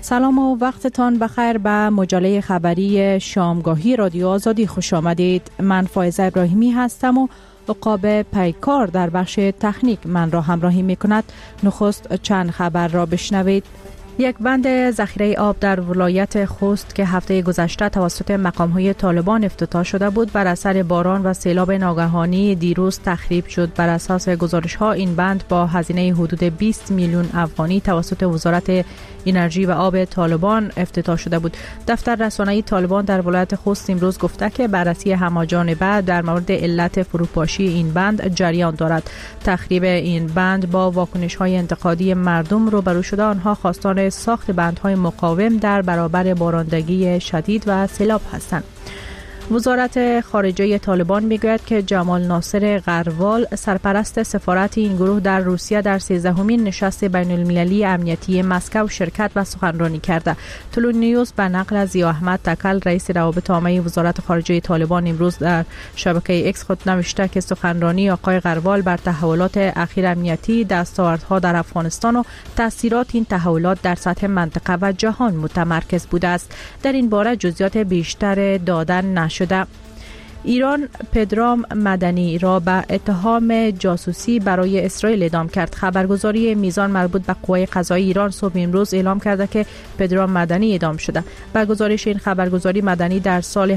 سلام و وقتتان بخیر. به مجله خبری شامگاهی رادیو آزادی خوش آمدید. من فائزه ابراهیمی هستم و عقاب پیکار در بخش تکنیک من را همراهی می کند. نخست چند خبر را بشنوید. یک بند ذخیره آب در ولایت خوست که هفته گذشته توسط مقام‌های طالبان افتتاح شده بود بر اثر باران و سیلاب ناگهانی دیروز تخریب شد. بر اساس گزارش‌ها این بند با هزینه حدود 20 میلیون افغانی توسط وزارت انرژی و آب طالبان افتتاح شده بود. دفتر رسانه‌ای طالبان در ولایت خوست امروز گفته که بررسی همه‌جانبه در مورد علت فروپاشی این بند جریان دارد. تخریب این بند با واکنش‌های انتقادی مردم روبرو شده. آنها خواستار ساخت بندهای مقاوم در برابر بارندگی شدید و سیلاب هستند. وزارت خارجه طالبان میگوید که جمال ناصر غروال سرپرست سفارت این گروه در روسیه در 13مین نشست بین المللی امنیتی مسکو شرکت و سخنرانی کرده. طلوع نیوز به نقل از ضیا احمد تکل رئیس روابط عامه وزارت خارجه طالبان امروز در شبکه اکس خود نوشته که سخنرانی آقای غروال بر تحولات اخیر امنیتی، دستاوردها در افغانستان و تاثیرات این تحولات در سطح منطقه و جهان متمرکز بوده است. در این باره جزئیات بیشتر دادن شده. ایران پدرام مدنی را به اتهام جاسوسی برای اسرائیل اعدام کرد. خبرگزاری میزان مربوط به قوای قضایی ایران صبح امروز اعلام کرده که پدرام مدنی اعدام شده. با گزارش این خبرگزاری مدنی در سال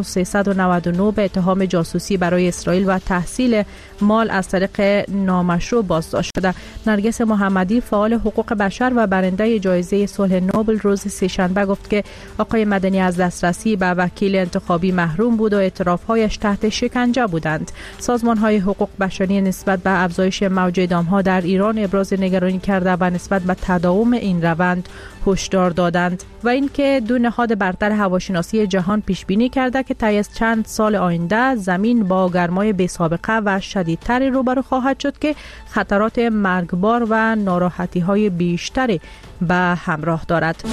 1399 به اتهام جاسوسی برای اسرائیل و تحصیل مال از طریق نامشروع بازداشت شده. نرگس محمدی فعال حقوق بشر و برنده جایزه صلح نوبل روز سه‌شنبه گفت که آقای مدنی از دسترسی به وکیل انتخابی محروم بود و اعتراف‌های تحت شکنجه بودند. سازمان‌های حقوق بشری نسبت به افزایش موج اعدام‌ها در ایران ابراز نگرانی کرده و نسبت به تداوم این روند هشدار دادند و اینکه دو نهاد برتر هواشناسی جهان پیش بینی کرده که طی از چند سال آینده زمین با گرمای بی‌سابقه و شدیدتر روبرو خواهد شد که خطرات مرگبار و ناراحتی‌های بیشتری به همراه دارد.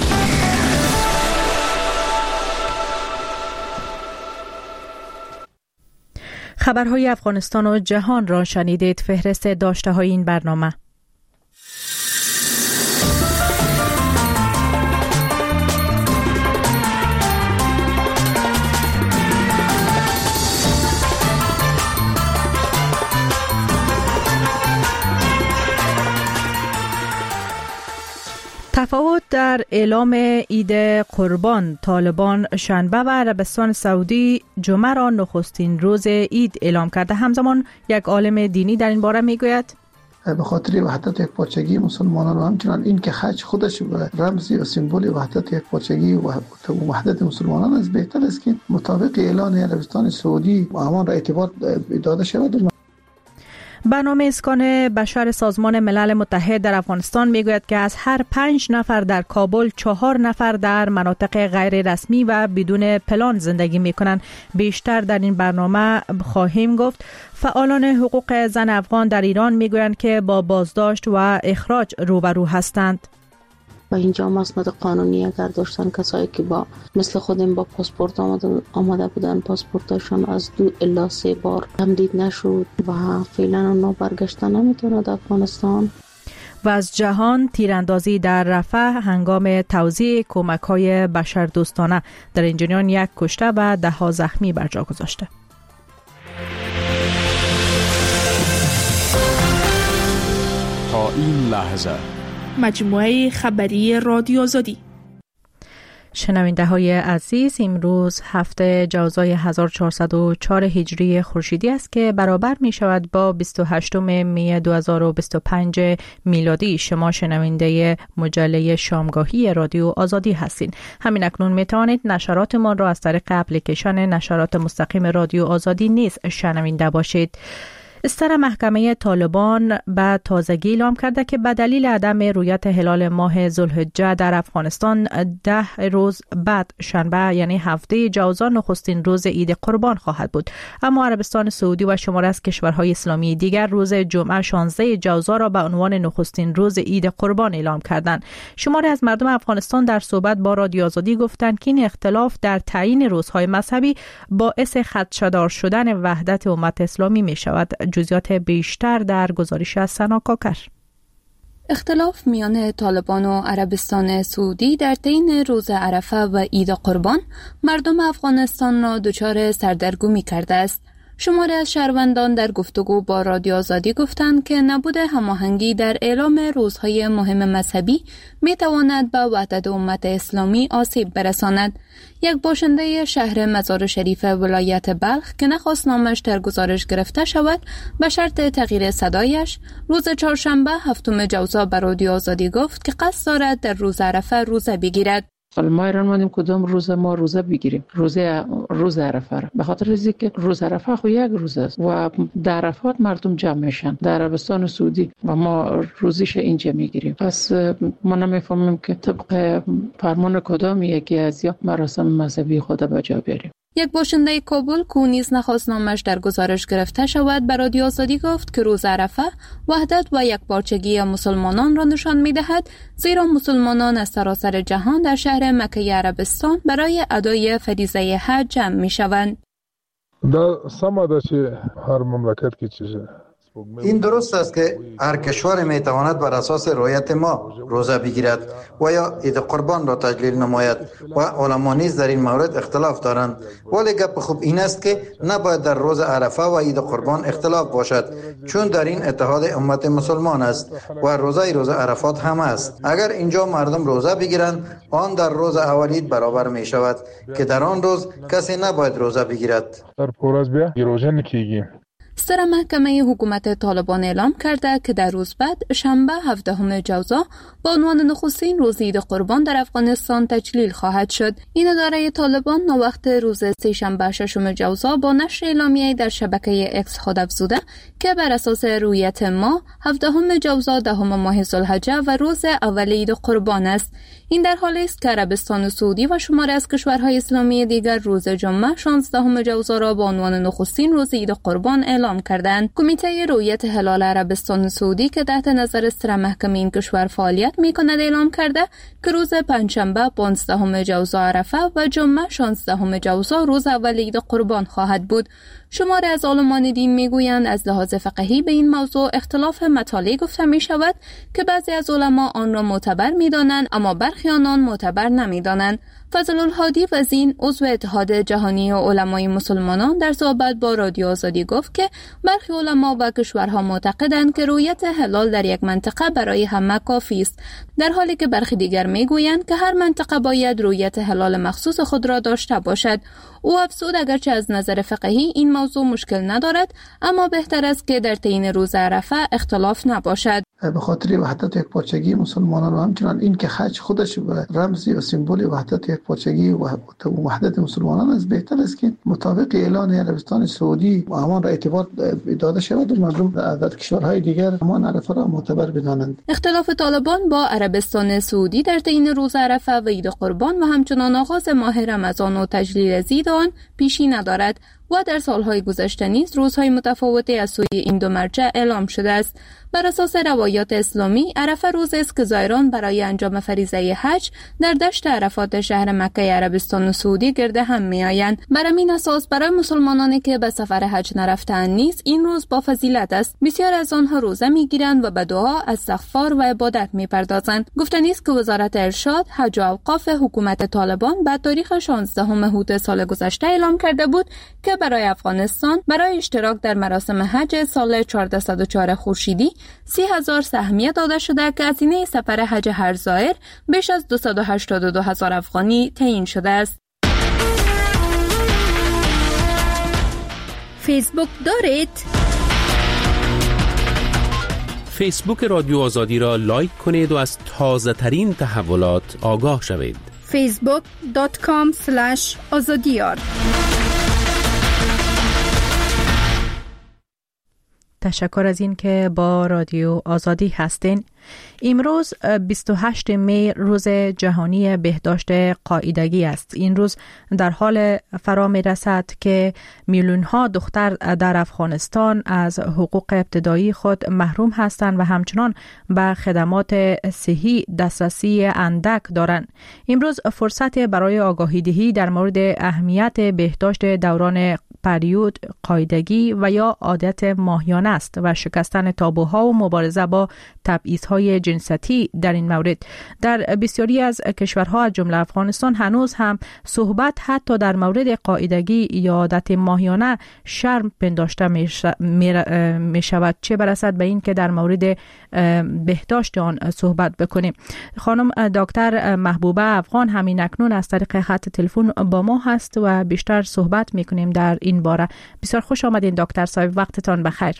خبرهای افغانستان و جهان را شنیدید. فهرست داشته‌های این برنامه. تفاوت در اعلام عید قربان. طالبان شنبه و عربستان سعودی جمعه را نخستین روز عید اعلام کرده. همزمان یک عالم دینی در این باره میگوید به خاطر وحدت یک پارچگی مسلمانان و همچنان این که حج خودش رمزی و سمبولی وحدت یک پارچگی و وحدت مسلمانان است، بهتر است که مطابق اعلان عربستان سعودی آن را اعتبار داده شود. برنامه اسکان بشر سازمان ملل متحد در افغانستان میگوید که از هر 5 نفر در کابل 4 نفر در مناطق غیر رسمی و بدون پلان زندگی میکنند. بیشتر در این برنامه خواهیم گفت. فعالان حقوق زن افغان در ایران میگویند که با بازداشت و اخراج روبرو هستند. و اینجا مسند قانونی اگر داشتن کسایی که با مثل خودم با پاسپورت آمده بودن، پاسپورتشان از 2 الی 3 بار تمدید نشد و فعلا اونا برگشتن نمیتونند افغانستان. و از جهان تیراندازی در رفح هنگام توزیع کمک‌های بشردوستانه. در این جریان 1 کشته و 10 زخمی بر جا گذاشته. تا این لحظه مجموعه خبری رادیو آزادی. شنونده های عزیز، امروز هفته جوزای 1404 هجری خورشیدی است که برابر می شود با 28 می 2025 میلادی. شما شنونده مجله شامگاهی رادیو آزادی هستید. همین اکنون می توانید نشرات ما را از طریق اپلیکیشن نشرات مستقیم رادیو آزادی نیز شنونده باشید. استر محکمه طالبان به تازگی اعلام کرده که به دلیل عدم رویت هلال ماه ذوالحجه در افغانستان 10 روز بعد شنبه یعنی هفته جوزا نخستین روز عید قربان خواهد بود. اما عربستان سعودی و شماری از کشورهای اسلامی دیگر روز جمعه 16 جوزا را به عنوان نخستین روز عید قربان اعلام کردند. شماری از مردم افغانستان در صحبت با رادیو آزادی گفتند که این اختلاف در تعیین روزهای مذهبی باعث خدشه‌دار شدن وحدت امت اسلامی می شود. جزئیات بیشتر در گزارش از سنا کاکر. اختلاف میان طالبان و عربستان سعودی در طین روز عرفه و عید قربان مردم افغانستان را دچار سردرگمی کرده است. شماری از شهروندان در گفتگو با رادیو آزادی گفتند که نبود هماهنگی در اعلام روزهای مهم مذهبی میتواند به وحدت امت اسلامی آسیب برساند. یک باشنده شهر مزار شریف ولایت بلخ که نخواست نامش در گزارش گرفته شود به شرط تغییر صدایش روز چهارشنبه 7 جوزا به رادیو آزادی گفت که قصد دارد در روز عرفه روزه بگیرد. ما ایران مانیم کدام روز ما روزه بگیریم، روز عرفه را، به خاطر اینکه که روز عرفه خو یک روز است و در عرفات مردم جمع میشن در عربستان سعودی و ما روزیش اینجا میگیریم. پس ما نمیفهمیم که طبق فرمان کدام یکی از یا مراسم مذهبی خود به جا بیاریم. یک باشنده کابل که نیز نخواست نامش در گزارش گرفته شود به رادیو آزادی گفت که روز عرفه وحدت و یکپارچگی مسلمانان را نشان می‌دهد، زیرا مسلمانان از سراسر جهان در شهر مکه عربستان برای ادای فریضه حج جمع می‌شوند. در سماده چه هر مملکت کی چیزه این درست است که هر کشور میتواند بر اساس رعایت ما روزه بگیرد و یا عید قربان را تجلیل نماید و علما نیز در این مورد اختلاف دارند، ولی گپ خوب این است که نباید در روز عرفه و عید قربان اختلاف باشد، چون در این اتحاد امت مسلمان است و روزه عرفات هم است. اگر اینجا مردم روزه بگیرند آن در روز اول عید برابر می شود که در آن روز کسی نباید روزه بگیرد. در پورز بیا روزه نکیگیم. ستره محکمه حکومت طالبان اعلام کرده که در روز بعد شنبه 17 جوزا با عنوان نخستین روز عید قربان در افغانستان تجلیل خواهد شد. این اداره طالبان نوقت روز سه‌شنبه 6 جوزا با نشر اعلامیه‌ای در شبکه اکس خود افزوده که بر اساس رویت ما 17 جوزا 10 ماه ذوالحجه و روز اول عید قربان است. این در حالی است که عربستان سعودی و شماری از کشورهای اسلامی دیگر روز جمعه 16 جوزا را با عنوان نخستین روز عید قربان اعلام کردند. کمیته رؤیت هلال عربستان سعودی که تحت نظر ستره محکمه این کشور فعالیت می‌کند اعلام کرده که روز پنجشنبه 15 جوزا عرفه و جمعه 16 جوزا روز اول عید قربان خواهد بود. شماری از عالمان دین میگویند از لحاظ فقهی به این موضوع اختلاف مطالع گفته می شود که بعضی از علما آن را معتبر می دانند اما برخی آنان معتبر نمی دانند. فضل الهادی وزین عضو اتحاد جهانی علمای مسلمانان در صحبت با رادیو آزادی گفت که برخی علما و کشورها معتقدند که رؤیت هلال در یک منطقه برای همه کافی است، در حالی که برخی دیگر میگویند که هر منطقه باید رؤیت هلال مخصوص خود را داشته باشد. او افزود اگرچه از نظر فقهی این موضوع مشکل ندارد اما بهتر است که در طین روز عرفه اختلاف نباشد. به خاطر وحدت یکپارچگی مسلمانان و همچنان این که حج خودش رمزی و سمبولی وحدت یکپارچگی و وحدت مسلمانان است، بهتر است که مطابق اعلان عربستان سعودی همان را اعتبار داده شود و مردم در کشورهای دیگر همان عرفه را معتبر بدانند. اختلاف طالبان با عربستان سعودی در طین روز عرفه و عید قربان و همچنان آغاز ماه رمضان و تجلیل عید آن پیشی ندارد و در سالهای گذشته نیز روزهای متفاوتی از سوی این دو مرجع اعلام شده است. بر اساس روایات اسلامی عرفه روز است که زائران برای انجام فریضه حج در دشت عرفات شهر مکه عربستان سعودی گرد هم میآیند. بر همین اساس برای مسلمانانی که به سفر حج نرفته‌اند نیز این روز با فضیلت است. بسیار از آنها روزه میگیرند و به دعا، استغفار و عبادت میپردازند. گفتنی است که وزارت ارشاد، حج و اوقاف حکومت طالبان به تاریخ 16 هوت سال گذشته اعلام کرده بود که برای افغانستان برای اشتراک در مراسم حج سال 1404 خورشیدی 30,000 سهمیه داده شده که هزینه سفر حج هر زائر بیش از 282,000 افغانی تعیین شده است. فیسبوک دارید؟ فیسبوک رادیو آزادی را لایک کنید و از تازه ترین تحولات آگاه شوید. facebook.com/azadiyar تشکر از این که با رادیو آزادی هستین. امروز 28 می روز جهانی بهداشت قاعدگی است. این روز در حال فرا می رسد که میلیون ها دختر در افغانستان از حقوق ابتدایی خود محروم هستند و همچنان به خدمات صحی دسترسی اندک دارند. امروز فرصت برای آگاهی دهی در مورد اهمیت بهداشت دوران پریود، قاعدگی و یا عادت ماهیانه است و شکستن تابوها و مبارزه با تبعیض‌های جنسیتی در این مورد. در بسیاری از کشورها از جمله افغانستان هنوز هم صحبت حتی در مورد قاعدگی یا عادت ماهیانه شرم پنداشته می شود، چه برسد به این که در مورد بهداشت آن صحبت بکنیم. خانم دکتر محبوبه افغان همین اکنون از طریق خط تلفن با ما هست و بیشتر صحبت میکنیم در این باره. بسیار خوش آمدین دکتر صاحب، وقتتان بخیر.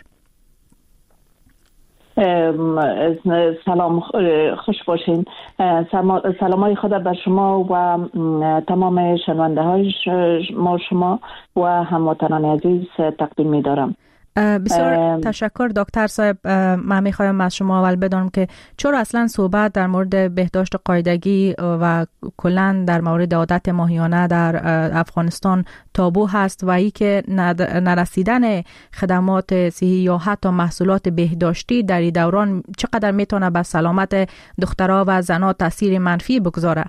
سلام، خوش باشین. سلامای خدا بر شما و تمام شنونده های شما و هموطنان عزیز تقدیم می دارم. بسیار تشکر دکتر صاحب. من میخوایم از شما اول بدانم که چرا اصلا صحبت در مورد بهداشت قاعدگی و کلا در مورد عادت ماهیانه در افغانستان تابو هست و ای که نرسیدن خدمات صحی یا حتی محصولات بهداشتی در این دوران چقدر میتونه به سلامت دخترها و زنها تاثیر منفی بگذاره؟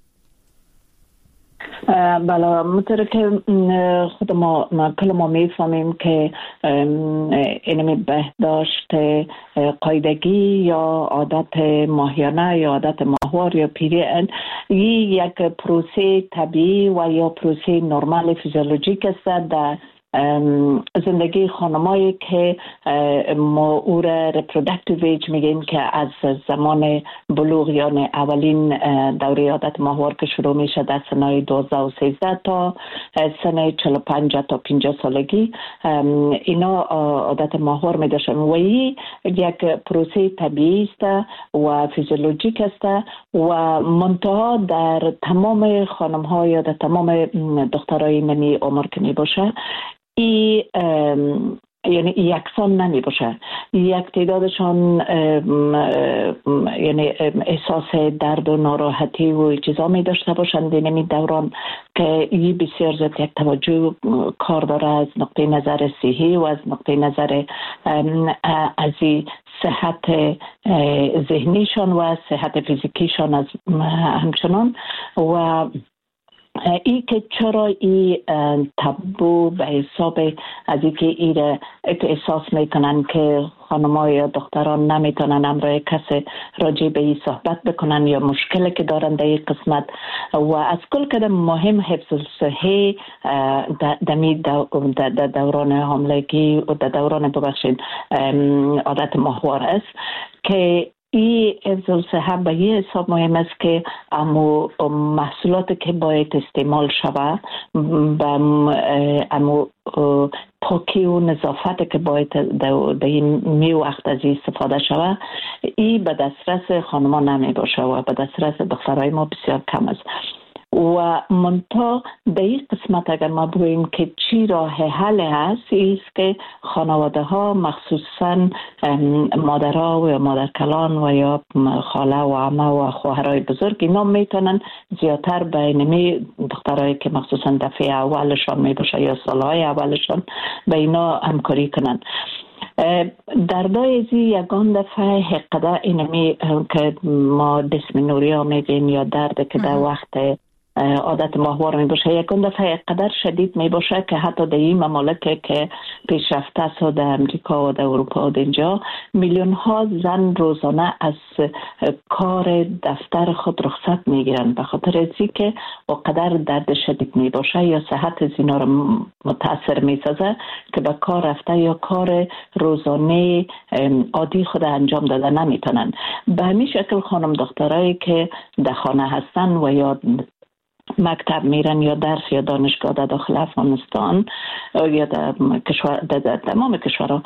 بله، مطور که خود کل ما میفهمیم که اینمی بهداشت قاعدگی یا عادت ماهیانه یا عادت ماهوار یا پیری یک پروسه طبیعی و یا پروسه نرمال فیزیولوژیک است در زندگی خانمایی که ما او را reproductive age میگیم که از زمان بلوغ یعنی اولین دوره عادت ماهوار که شروع میشه در سنهای 12 و 13 تا سن 45 تا 50 سالگی اینا عادت ماهوار میداشتن و این یک پروسه طبیعی است و فیزیولوژیک است و منتها در تمام خانم ها یا در تمام دخترای نمی عمر که می باشه یعنی یکسان نمی باشه. یک تعدادشان یعنی احساس درد و ناراحتی و چیزا می داشته باشند نمی دوران که این بسیار زیاد یک توجه کار داره از نقطه نظر صحی و از نقطه نظر از صحت ذهنیشان و صحت فیزیکیشان از همچنان و ای که چرا ای تابو به حساب از ای که ای را احساس میکنن که خانم‌ها یا دختران نمیتونن امروی کسی راجع به این صحبت بکنن یا مشکلی که دارن در این قسمت و از کل کدام مهم حفظ صحی در دوران حاملگی و در دوران عادت ماهوار است که این حفظ صحت به یه حساب مهم است که امو محصولاتی که باید استعمال شود امو پاکی و نظافت که باید در این می وقت از استفاده شود این به دسترس خانمان نمی باشه و به دسترس دخترای ما بسیار کم است و منتها در این قسمت اگر ما بگوییم که چی راه حل هست ایست که خانواده ها مخصوصا مادرها و مادرکلان و یا خاله و عمه و خواهرای بزرگ اینا میتونن زیادتر به اینمی دخترایی که مخصوصا دفعه اولشان می باشه یا سالهای اولشان به اینا همکاری کنن. دردای زی یگان دفعه حقیقتا اینمی که ما دسمنوری ها میگیم یا درد که در وقت عادت ماهوار می باشه یکون دفعه قدر شدید می باشه که حتی در این ممالک که پیشرفته است در امریکا و در اروپا و در اینجا میلیون ها زن روزانه از کار دفتر خود رخصت می گیرن به خاطر ازی که و قدر درد شدید می باشه یا صحت زینا رو متاثر می سازه که به کار رفته یا کار روزانه عادی خود انجام داده نمی تونن. به همین شکل خانم دخترایی که در خانه هستن و یا مکتب میرن یا درس یا دانشگاه در داخل افغانستان یا در تمام کشورها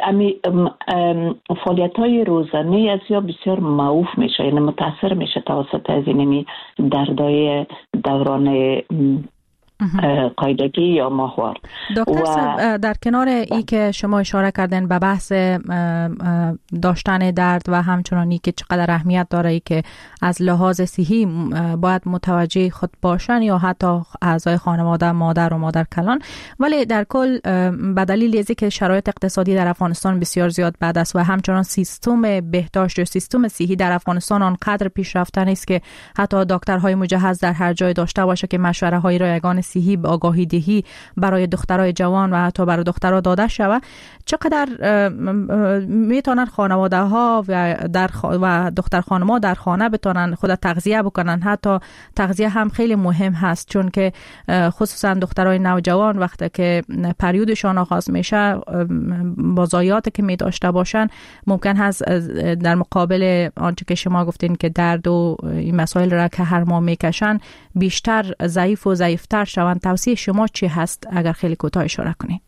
فعالیت های روزانه از یا بسیار معوف میشه یعنی متاثر میشه توسط از اینمی دردای دوران قاعدگی یا ماهوار. دکتر صاحب در کنار ای که شما اشاره کردن به بحث داشتن درد و همچنانی که چقدر اهمیت داره ای که از لحاظ صحی باید متوجه خود باشن یا حتی اعضای خانواده مادر و مادر کلان، ولی در کل به دلیل از اینکه شرایط اقتصادی در افغانستان بسیار زیاد بد است و همچنان سیستم بهداشت و سیستم صحی در افغانستان آنقدر پیشرفته نیست که حتی دکترهای مجهز در هر جای داشته باشه که مشوره های رایگان صحی آگاهی دهی برای دخترای جوان و حتی برای دخترها داده شود، چقدر میتونن خانواده ها و دختر خانم‌ها در خانه بتونن خود تغذیه بکنن. حتی تغذیه هم خیلی مهم هست، چون که خصوصا دخترای نوجوان وقتی که پریودشان آغاز میشه با ضایعاتی که می داشته باشن ممکن هست در مقابل آنچه که شما گفتین که درد و این مسائل را که هر ماه میکشن بیشتر ضعیف و ضعیفتر شوند. توصیه شما چی هست اگر خیلی کوتاه اشاره کنید؟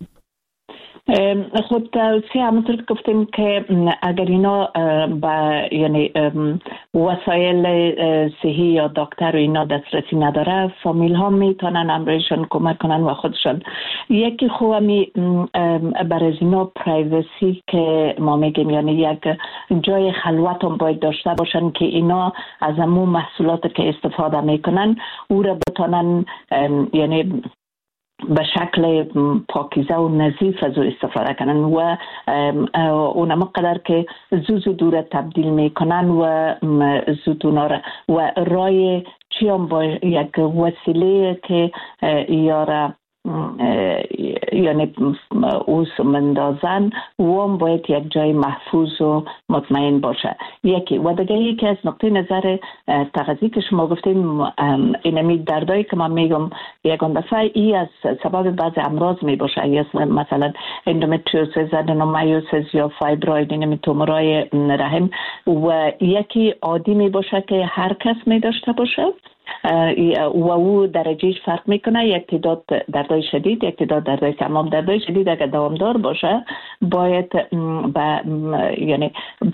خود توصیه همونطور که گفتیم که اگر اینا یعنی وسایل صحی یا دکتر و اینا دسترسی نداره، فامیل ها میتونن امرایشان کمک کنن و خودشان. یکی خوبی برای اینا پرایوسی که ما میگیم، یعنی یک جای خلوت هم باید داشته باشن که اینا از همون محصولات که استفاده میکنن او را بتونن یعنی به شکل پاکیزه و نظیف از او استفاده کنن و اونم قدر که زود دور تبدیل میکنن و زود اونا و رای چی هم با یک وسیله که یاره یعنی اوس مندازن و هم باید یک جای محفوظ و مطمئن باشه. یکی و دیگه یکی از نقطه نظر تغذیه که شما گفتیم، اینمی دردایی که من میگم یکان دفعه ای از سبب بعض امراض می باشه، یا مثلا اندومتریوسیس، ادنومایوسیس یا فایبروید، اینمی تومورای رحم، و یکی عادی می باشه که هر کس می داشته باشه و او درجهش فرق میکنه. یک تعداد دردای شدید، یک تعداد دردای تمام. دردای شدید اگر دوامدار باشه باید یعنی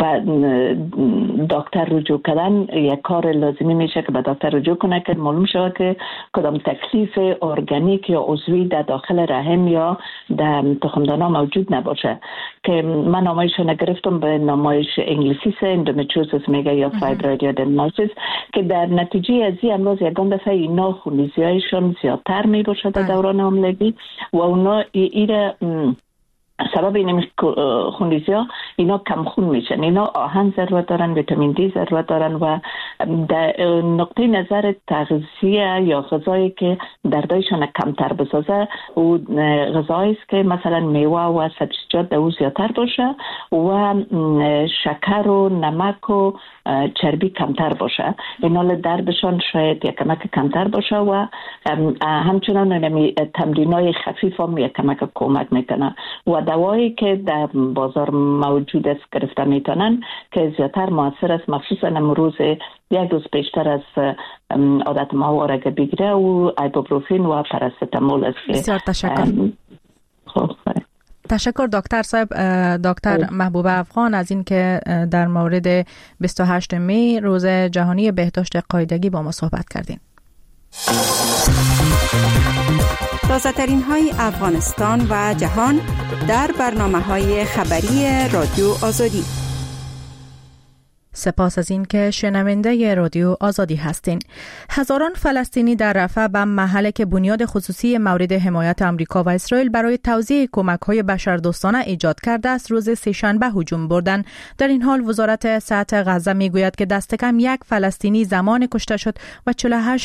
دکتر رجوع کردن یک کار لازمی میشه که به دکتر رجوع کنه که معلوم شود که کدام تکلیف ارگانیک یا عضوی در داخل رحم یا در تخمدانها موجود نباشه. که من نامایش نگرفتم به نامایش انگلیسی اندومتریوسیس میگه یا فایبروید یا ادنومایوسیس، که در نتیجه از این امراض یکان دفعه اینا خونریزی‌هایشون زیادتر می باشه در دوران حاملگی و اونا ایره سبب این خونریزی‌ها اینا کم خون میشن. اینا آهن ضرورت دارن، ویتامین دی ضرورت دارن و در نقطه نظر تغذیه یا غذایی که دردایشان کمتر بسازه و غذایی است که مثلا میوه و سبزیجات در او زیادتر باشه و شکر و نمک و چربی کمتر باشه. اینا دردشان شاید یک کمک کمتر باشه و همچنان تمرینای خفیف هم یک کمک کمک میکنه و دوایی که در بازار موجود است گرفته میتونن که زیادتر موثر است، مخصوصا امروز یک روز پیشتر از عادت ما و اگه بگیره و ایبوپروفین و پاراستامول است. بسیار تشکر. تشکر دکتر صاحب، دکتر محبوبه افغان، از این که در مورد 28 می روز جهانی بهداشت قاعدگی با ما صحبت کردین. تازه ترین های افغانستان و جهان در برنامه‌های خبری رادیو آزادی. سپاس از این که شنونده رادیو آزادی هستین. هزاران فلسطینی در رفح به محله که بنیاد خصوصی مورد حمایت آمریکا و اسرائیل برای توزیع کمک‌های بشردوستانه ایجاد کرده است روز سه‌شنبه هجوم بردند. در این حال وزارت صحت غزه میگوید که دست کم یک فلسطینی زمان کشته شد و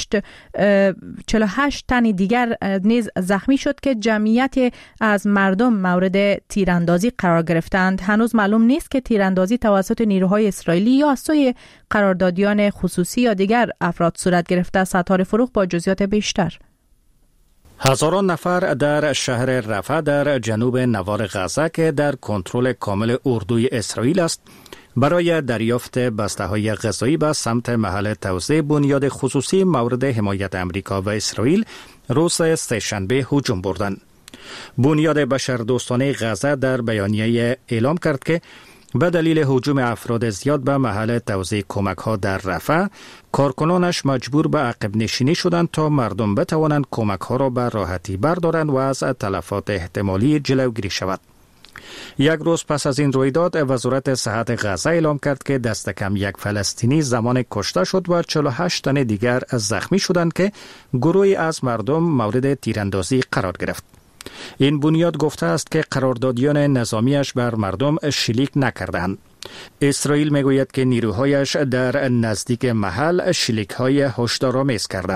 48 تن دیگر نیز زخمی شد که جمعیت از مردم مورد تیراندازی قرار گرفتند. هنوز معلوم نیست که تیراندازی توسط نیروهای اسرائیلی یا از سوی قراردادیان خصوصی یا دیگر افراد صورت گرفته. ستاره فروغ با جزئیات بیشتر. هزاران نفر در شهر رفح در جنوب نوار غزه که در کنترل کامل اردوی اسرائیل است برای دریافت بسته‌های غذایی به سمت محل توزیع بنیاد خصوصی مورد حمایت آمریکا و اسرائیل روز سه‌شنبه هجوم بردند. بنیاد بشردوستانه غزه در بیانیه اعلام کرد که به دلیل هجوم افراد زیاد به محل توزیع کمک‌ها در رفح، کارکنانش مجبور به عقب نشینی شدند تا مردم بتوانند کمک‌ها را به راحتی بردارند و از تلفات احتمالی جلوگیری شود. یک روز پس از این رویداد، وزارت صحت غزه اعلام کرد که دست کم یک فلسطینی زمان کشته شد و 48 تن دیگر زخمی شدند که گروهی از مردم مورد تیراندازی قرار گرفت. این بنیاد گفته است که قراردادیان نظامیش بر مردم شلیک نکردند. اسرائیل میگوید که نیروهایش در نزدیک محل شلیک‌های هشدارآمیز کردند.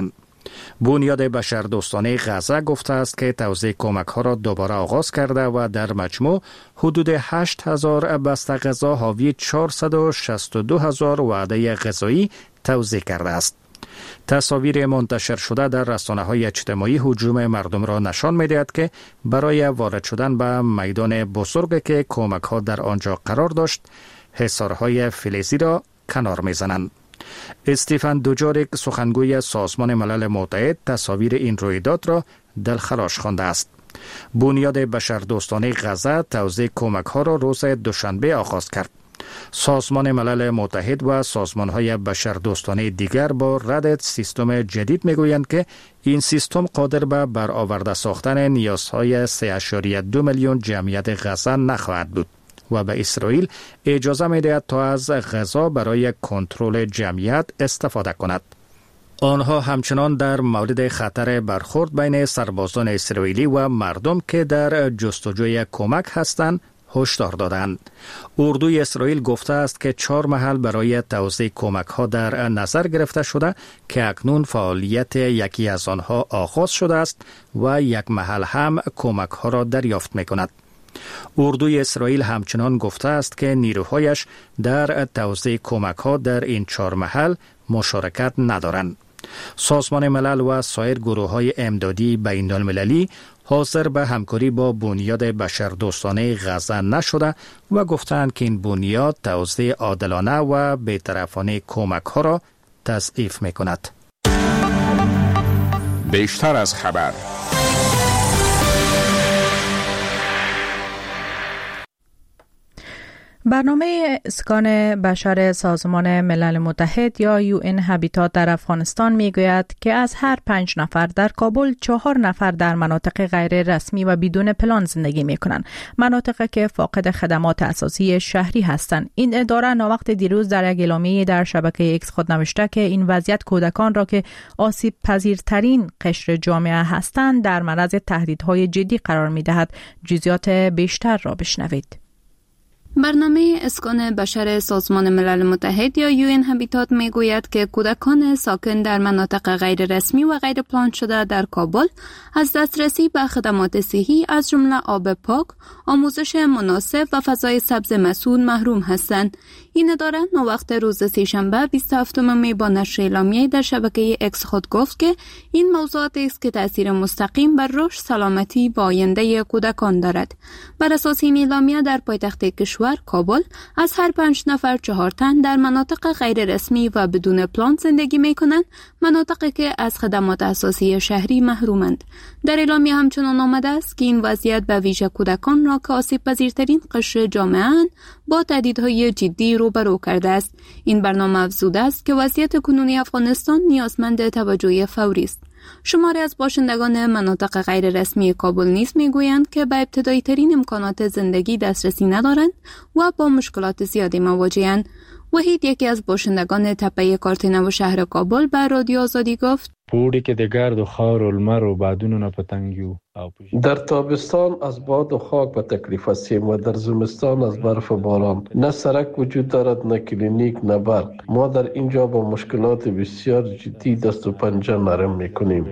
بنیاد بشردوستانه غزه گفته است که توزیع کمک ها را دوباره آغاز کرده و در مجموع حدود 8,000 بسته غذا حاوی 462,000 وعده غذایی توزیع کرده است. تصاویر منتشر شده در رسانه‌های اجتماعی هجوم مردم را نشان می‌دهد که برای وارد شدن به میدان بزرگی که کمک‌ها در آنجا قرار داشت، حصارهای فلزی را کنار می‌زنند. استیفن دوجاریک سخنگوی سازمان ملل متحد تصاویر این رویداد را دلخراش خوانده است. بنیاد بشردوستانه غزه توزیع کمک‌ها را روز دوشنبه آغاز کرد. سازمان ملل متحد و سازمان‌های بشردوستانه دیگر با رد سیستم جدید می‌گویند که این سیستم قادر به برآورده ساختن نیازهای 3.2 میلیون جمعیت غزه نخواهد بود و به اسرائیل اجازه می‌دهد تا از غذا برای کنترل جمعیت استفاده کند. آنها همچنان در مورد خطر برخورد بین سربازان اسرائیلی و مردم که در جستجوی کمک هستند هشدار دادند. اردوی اسرائیل گفته است که 4 محل برای توزیع کمک ها در نظر گرفته شده که اکنون فعالیت یکی از آنها آغاز شده است و یک محل هم کمک ها را دریافت می کند. اردوی اسرائیل همچنان گفته است که نیروهایش در توزیع کمک ها در این 4 محل مشارکت ندارند. سازمان ملل و سایر گروه‌های امدادی بین‌المللی حاضر به همکاری با بنیاد بشردوستانه غزه نشده و گفتند که این بنیاد توزیع عادلانه و بی‌طرفانه کمک‌ها را تضعیف می‌کند. بیشتر از خبر. برنامه اسکان بشر سازمان ملل متحد یا UN هابیتات در افغانستان میگوید که از هر 5 نفر در کابل 4 نفر در مناطق غیر رسمی و بدون پلان زندگی میکنند، مناطقی که فاقد خدمات اساسی شهری هستند. این اداره ناوقت دیروز در یک اعلامیه در شبکه ایکس خود نوشته که این وضعیت کودکان را که آسیب پذیرترین قشر جامعه هستند در معرض تهدیدهای جدی قرار میدهد. جزئیات بیشتر را بشنوید. برنامه اسکان بشر سازمان ملل متحد یا UN هابیتات میگوید که کودکان ساکن در مناطق غیر رسمی و غیر پلان شده در کابل از دسترسی به خدمات صحی از جمله آب پاک، آموزش مناسب و فضای سبز مسئول محروم هستند. این اداره نوقت روز سه‌شنبه 27 می با نشر اعلامیه در شبکه اکس خود گفت که این موضوعات است که تاثیر مستقیم بر رشد، سلامتی و آینده کودکان دارد. بر اساس این اعلامیه در پایتخت کشور کابل از هر 5 نفر 4 تن در مناطق غیر رسمی و بدون پلان زندگی می کنند، مناطقی که از خدمات اساسی شهری محرومند. در اعلامیه همچنان آمده است که این وضعیت به ویژه کودکان را که آسیب پذیرترین قشر جامعه اند با تهدیدهای جدی روبرو کرده است. این برنامه افزوده است که وضعیت کنونی افغانستان نیازمند توجه فوری است. شماری از باشندگان مناطق غیر رسمی کابل نیز میگویند که به ابتدایی ترین امکانات زندگی دسترسی ندارند و با مشکلات زیادی مواجه‌اند. وحید، یکی از باشندگان تپه کارتینه و شهر کابل، به رادیو آزادی گفت: پوری که د گرد و خاور و لمر و بادونو نه پتنګیو. در تابستان از باد و خاک به تکلیف هستیم و در زمستان از برف و باران. نه سرک وجود دارد، نه کلینیک، نه برق. ما در اینجا با مشکلات بسیار جدی دست و پنجه نرم میکنیم.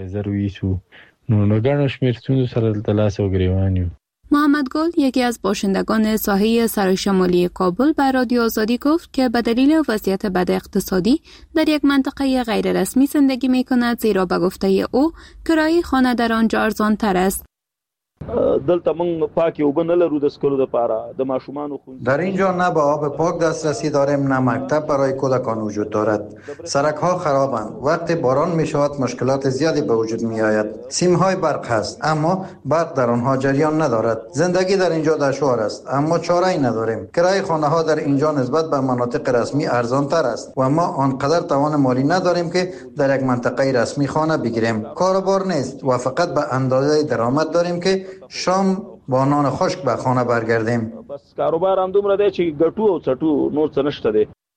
نو ګڼ شمېر ستونزو سره دلته لاس او ګریوان یو. محمد گل، یکی از باشندگان ساحه سرای شمالی کابل، به رادیو آزادی گفت که به دلیل وضعیت بد اقتصادی در یک منطقه غیر رسمی زندگی می کند، زیرا به گفته او کرایه خانه در آنجا ارزان تر است. دلته موږ پاکي اوبه نه لرو د سکلو لپاره د ماشومانو در اینجا نه به آب پاک دسترسی داریم، نه مکتب برای کودکان وجود دارد. سرک ها خرابند. وقتی باران می شود مشکلات زیادی به وجود می آید. سیم های برق هست اما برق در آنها جریان ندارد. زندگی در اینجا دشوار است اما چاره ای نداریم. کرایه خانه ها در اینجا نسبت به مناطق رسمی ارزان تر است و ما آنقدر توان مالی نداریم که در یک منطقه رسمی خانه بگیریم. کاروبار نیست و فقط به اندازه درآمد داریم که شام با نان خشک به خانه برگردیم. بس کاروبار هم دومره دی چې ګټو او څټو نور څه نشته دی.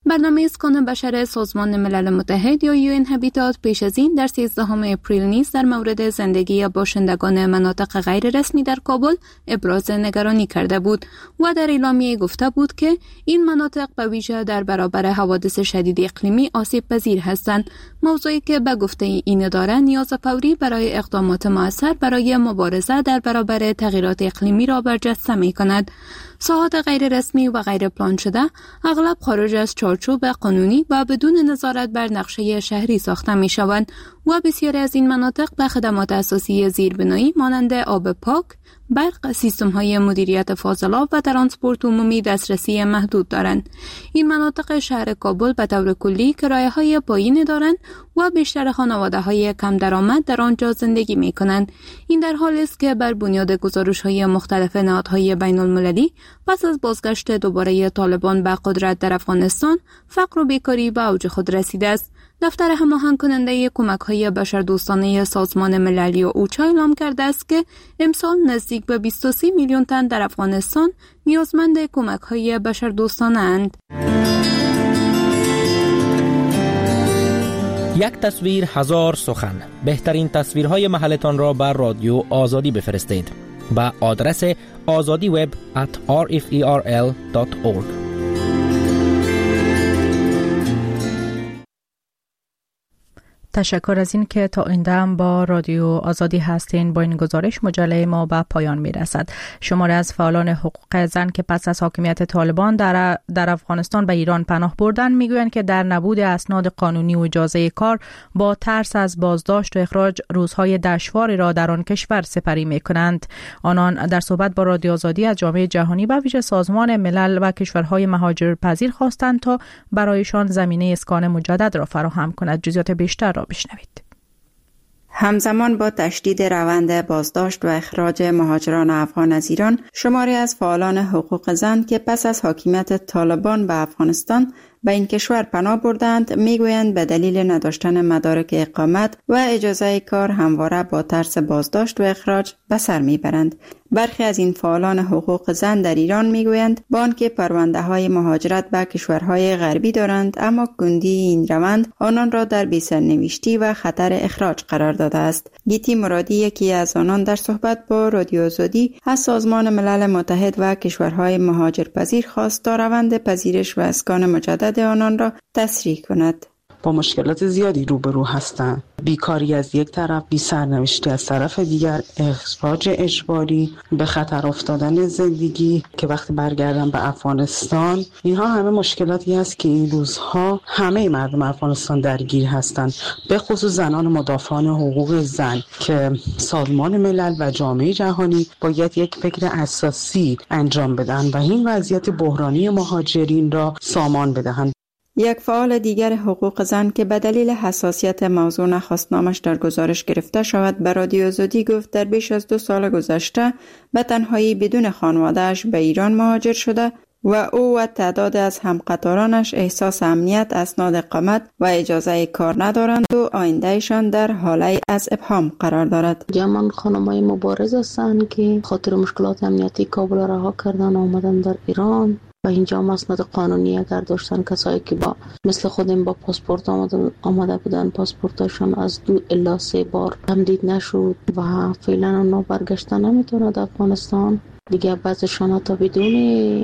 برنامه اسکان بشر سازمان ملل متحد یا UN هابیتات پیش از این در 13 اپریل نیز در مورد زندگی باشندگان مناطق غیر رسمی در کابل ابراز نگرانی کرده بود و در اعلامیه گفته بود که این مناطق به ویژه در برابر حوادث شدید اقلیمی آسیب پذیر هستند، موضوعی که به گفته این اداره نیاز فوری برای اقدامات مؤثر برای مبارزه در برابر تغییرات اقلیمی را برجسته می‌کند. ساحات غیر رسمی و غیر پلان شده اغلب خارج از چارچوب قانونی و بدون نظارت بر نقشه شهری ساخته می شوند و بسیاری از این مناطق به خدمات اساسی زیربنایی مانند آب پاک، برق، سیستم‌های مدیریت فاضلاب و ترانسپورت عمومی دسترسی محدود دارند. این مناطق شهر کابل به طور کلی کرایه‌های پایین دارند و بیشتر خانواده‌های کم درآمد در آنجا زندگی می‌کنند. این در حالی است که بر بنیاد گزارش‌های مختلف نهادهای بین‌المللی پس از بازگشت دوباره طالبان به قدرت در افغانستان، فقر و بیکاری به اوج خود رسیده است. دفتر هماهنگ کننده کمک‌های بشردوستانه سازمان ملل اوچا اعلام کرده است که امسال نزدیک به 23 میلیون تن در افغانستان نیازمند کمک‌های بشردوستانه اند. یک تصویر هزار سخن. بهترین تصویرهای محلتان را بر رادیو آزادی بفرستید به آدرس azadiweb@rferl.org. تشکر از این که تا این دم با رادیو آزادی هستین. با این گزارش مجله ما به پایان می رسد. شماری از فعالان حقوق زن که پس از حاکمیت طالبان در افغانستان به ایران پناه بردن میگویند که در نبود اسناد قانونی و اجازه کار با ترس از بازداشت و اخراج روزهای دشواری را در آن کشور سپری می کنند. آنان در صحبت با رادیو آزادی از جامعه جهانی و ویژه سازمان ملل و کشورهای مهاجرپذیر خواستند تا برایشان زمینه اسکان مجدد را فراهم کند. جزئیات بیشتر را بشنوید. همزمان با تشدید روند بازداشت و اخراج مهاجران افغان از ایران، شماری از فعالان حقوق زن که پس از حاکمیت طالبان به افغانستان به این کشور پناه بردند میگویند به دلیل نداشتن مدارک اقامت و اجازه کار همواره با ترس بازداشت و اخراج به سر میبرند. برخی از این فعالان حقوق زن در ایران میگویند با آنکه پرونده‌های مهاجرت به کشورهای غربی دارند، اما کندی این روند آنان را در بی‌سرنوشتی و خطر اخراج قرار داده است. گیتی مرادی یکی از آنان در صحبت با رادیو آزادی از سازمان ملل متحد و کشورهای مهاجرپذیر خواست تا روند پذیرش و اسکان مجدد آنان را تسریع کند. با مشکلات زیادی روبرو هستند. بیکاری از یک طرف، بی سرنوشتی از طرف دیگر، اخراج اجباری، به خطر افتادن زندگی که وقتی برگردن به افغانستان، اینها همه مشکلاتی است که این روزها همه مردم افغانستان درگیر هستند، به خصوص زنان مدافعان حقوق زن که سازمان ملل و جامعه جهانی باید یک فکر اساسی انجام بدن و این وضعیت بحرانی مهاجرین را سامان بدهند. یک فعال دیگر حقوق زن که به دلیل حساسیت موضوع نخواست نامش در گزارش گرفته شود به رادیو آزادی گفت در بیش از 2 سال گذشته به تنهایی بدون خانواده‌اش به ایران مهاجر شده و او و تعداد از همقطارانش احساس امنیت، اسناد اقامت و اجازه کار ندارند و آیندهشان در حاله از ابهام قرار دارد. جمعاً خانم‌های مبارز هستند که خاطر مشکلات امنیتی کابل رها کردن آمدن در ایران و اینجا اسناد قانونی اگر داشتن، کسایی که با مثل خودم با پاسپورت آمده بودن، پاسپورتشان از 2 الی 3 بار تمدید نشد و فعلا اونا برگشتن نمیتونند افغانستان. دیگه بعضشان تا بدون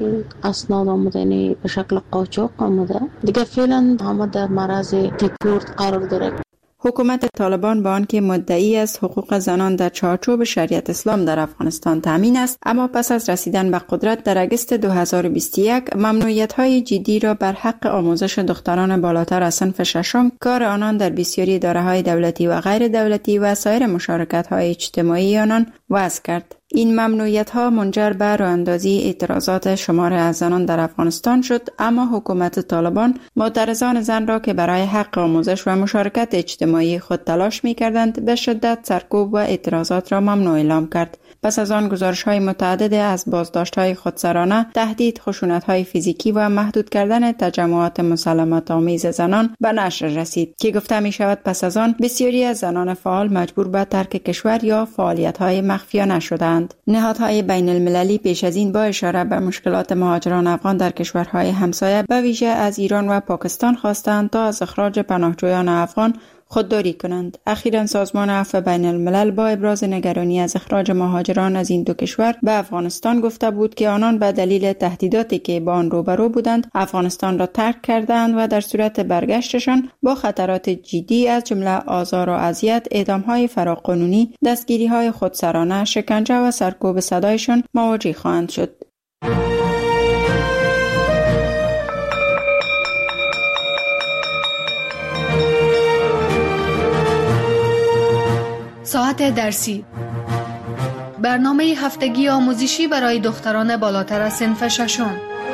اسناد آمدن به شکل قاچاق آمده، دیگه فعلا همه در معرض دیپورت قرار داره. حکومت طالبان با آنکه مدعی از حقوق زنان در چارچوب شریعت اسلام در افغانستان تامین است، اما پس از رسیدن به قدرت در اگست 2021 ممنوعیت‌های جدی را بر حق آموزش دختران بالاتر از صنف ششم، کار آنان در بسیاری اداره‌های دولتی و غیر دولتی و سایر مشارکت‌های اجتماعی آنان وضع کرد. این ممنوعیت‌ها منجر به راه‌اندازی اعتراضات شمار از زنان در افغانستان شد، اما حکومت طالبان معترضان زن را که برای حق آموزش و مشارکت اجتماعی خود تلاش می‌کردند به شدت سرکوب و اعتراضات را ممنوع اعلام کرد. پس از آن گزارش‌های متعدد از بازداشت‌های خودسرانه، تهدید، خشونت‌های فیزیکی و محدود کردن تجمعات مسالمت‌آمیز زنان به نشر رسید که گفته می‌شود پس از آن بسیاری از زنان فعال مجبور به ترک کشور یا فعالیت‌های مخفیانه شدند. دارند. نهادهای بین المللی پیش از این با اشاره به مشکلات مهاجران افغان در کشورهای همسایه به ویژه از ایران و پاکستان خواستند تا از اخراج پناهجویان افغان خودداری کنند. اخیراً سازمان عفو بین الملل با ابراز نگرانی از اخراج مهاجران از این دو کشور به افغانستان گفته بود که آنان به دلیل تهدیداتی که با آن روبرو بودند افغانستان را ترک کردند و در صورت برگشتشان با خطرات جدی از جمله آزار و اذیت، اعدام‌های فراقانونی، دستگیری‌های خودسرانه، شکنجه و سرکوب صدایشان مواجه خواهند شد. ساعت درسی، برنامه هفتگی آموزشی برای دختران بالاتر از صنف ششم.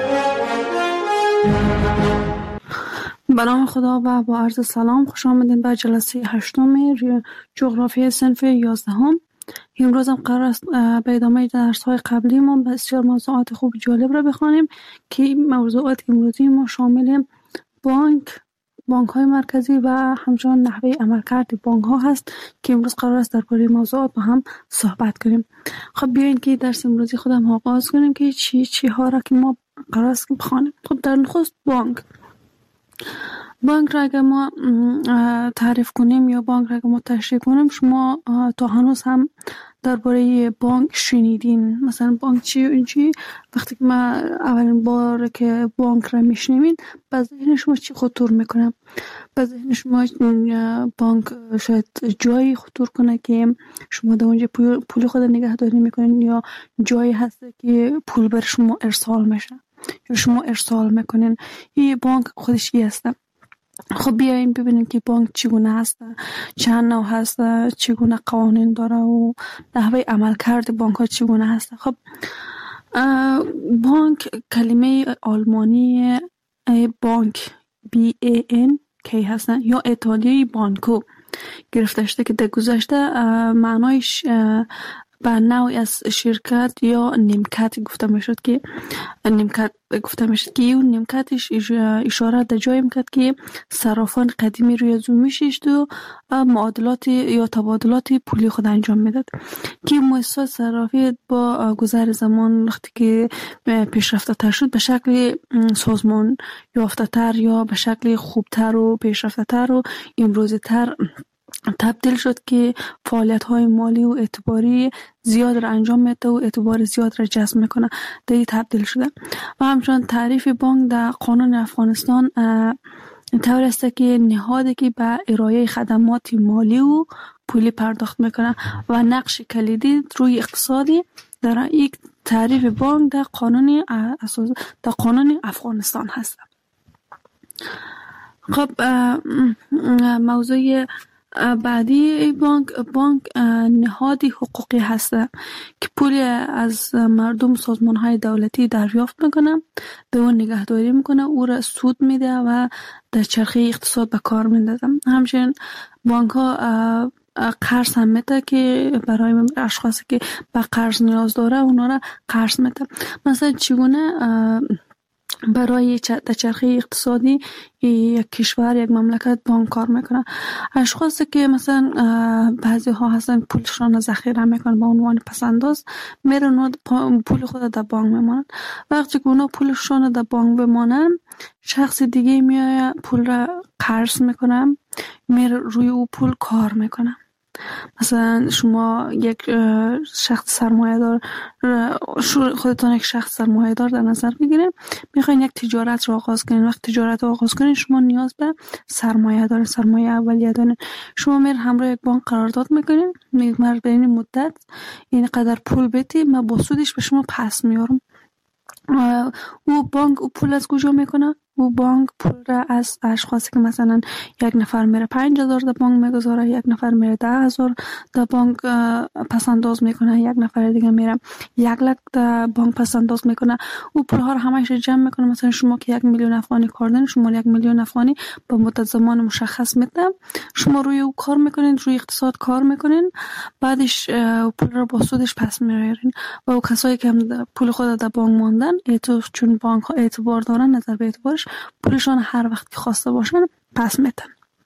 به نام خدا و با عرض سلام، خوش آمدین به جلسه 8 جغرافی صنف 11. امروز هم قرار است به ادامه درس‌های قبلی ما بسیار موضوعات خوب جالب را بخوانیم که موضوعات امروزی ما شامل بانک‌های مرکزی و همچنین نحوه عملکرد بانک‌ها هست که امروز قرار است درباره موضوعات با هم صحبت کنیم. خب بیاین که درس امروزی خودم آغاز کنیم که چی ها را که ما قرار است بخوانیم. خب در نخست بانک را اگر ما تعریف کنیم یا بانک را اگر ما تشریح کنیم، شما تا هنوز هم درباره بانک شنیدین. مثلا بانک چی وقتی که ما اولین بار که بانک را میشنوید به ذهن شما چی خطور میکنه؟ به ذهن شما بانک شاید جایی خطور کنه که شما در اونجا پول خود نگهداری میکنین، یا جایی هست که پول بر شما ارسال میشه یا شما ارسال میکنین. این بانک خودش چی هست؟ خب بیاییم ببینیم که بانک چگونه هست، چند نوع هست، چگونه قوانین داره و نحوه عملکرد بانک ها چگونه هست. خب بانک کلمه آلمانی بانک BANK هستن یا ایتالیایی بانکو گرفته شده که در گذشته معنایش به نوعی از شرکت یا نیمکت گفته میشد که اون نیمکتش اشاره در جایی میکرد که صرافان قدیمی روی زو میششت و معادلات یا تبادلات پولی خود انجام میداد که مؤسسات صرافی با گذر زمان وقتی که پیشرفته تر شد به شکل سازمان یافته تر یا به شکل خوبتر و پیشرفته تر و امروزی تر تبدیل شد که فعالیت‌های مالی و اعتباری زیاد را انجام میده و اعتبار زیاد را جذب میکنه. در این تبدیل شده و همچنین تعریف بانک در قانون افغانستان طور است که نهادی که به ارائه خدمات مالی و پولی پرداخت میکنه و نقش کلیدی روی اقتصادی در یک تعریف بانک در قانون افغانستان هست. خب موضوع بعدی بانک نهادی حقوقی هست که پولی از مردم سازمان‌های دولتی دریافت میکنه، به اون نگهداری میکنه، او را سود میده و در چرخه اقتصاد به کار میندازه. همچنین بانک ها قرض هم میده که برای اشخاصی که به قرض نیاز داره اونا را قرض میده. مثلا چگونه برای چرخه اقتصادی یک کشور، یک مملکت بانک کار میکنه؟ اشخاصی که مثلا بعضی ها هستن پولشان ذخیره میکنن به عنوان پسنداز، میرن پول خود در بانک میمانن. وقتی که اونا پولشان در بانک بمانن، شخص دیگه میاد پول را قرض میکنه، میره روی او پول کار میکنه. مثلا شما یک شخص سرمایه‌دار، خودتون یک شخص سرمایه‌دار در نظر بگیرید، میخواین یک تجارت رو آغاز کنین. وقتی تجارت رو آغاز کنین شما نیاز به سرمایه اولیه دارین. شما میرین همراه یک بانک قرارداد میکنین، میگن به این مدت این قدر پول بدی، من با سودش به شما پس میارم. او بانک او پول از کجا میکنه؟ او بانک پول را از اشخاصی که مثلا یک نفر میره 5,000 در بانک میگذاره، یک نفر میره 10,000 در بانک پسنداز میکنه، یک نفر دیگه میره 100,000 در بانک پسنداز میکنه. او پول ها رو همش جمع میکنه. مثلا شما که 1,000,000 افغانی کار دارین، شما 1,000,000 افغانی به مدت زمان مشخص میده، شما روی او کار میکنین، روی اقتصاد کار میکنین، بعدش پول را با سودش پس میارین. و او کسایی که هم پول خود در بانک ماندن، چون بانک ها اعتبار دارن، نظر به اعتبارش پولشان هر وقت که خواسته باشن پس میدن.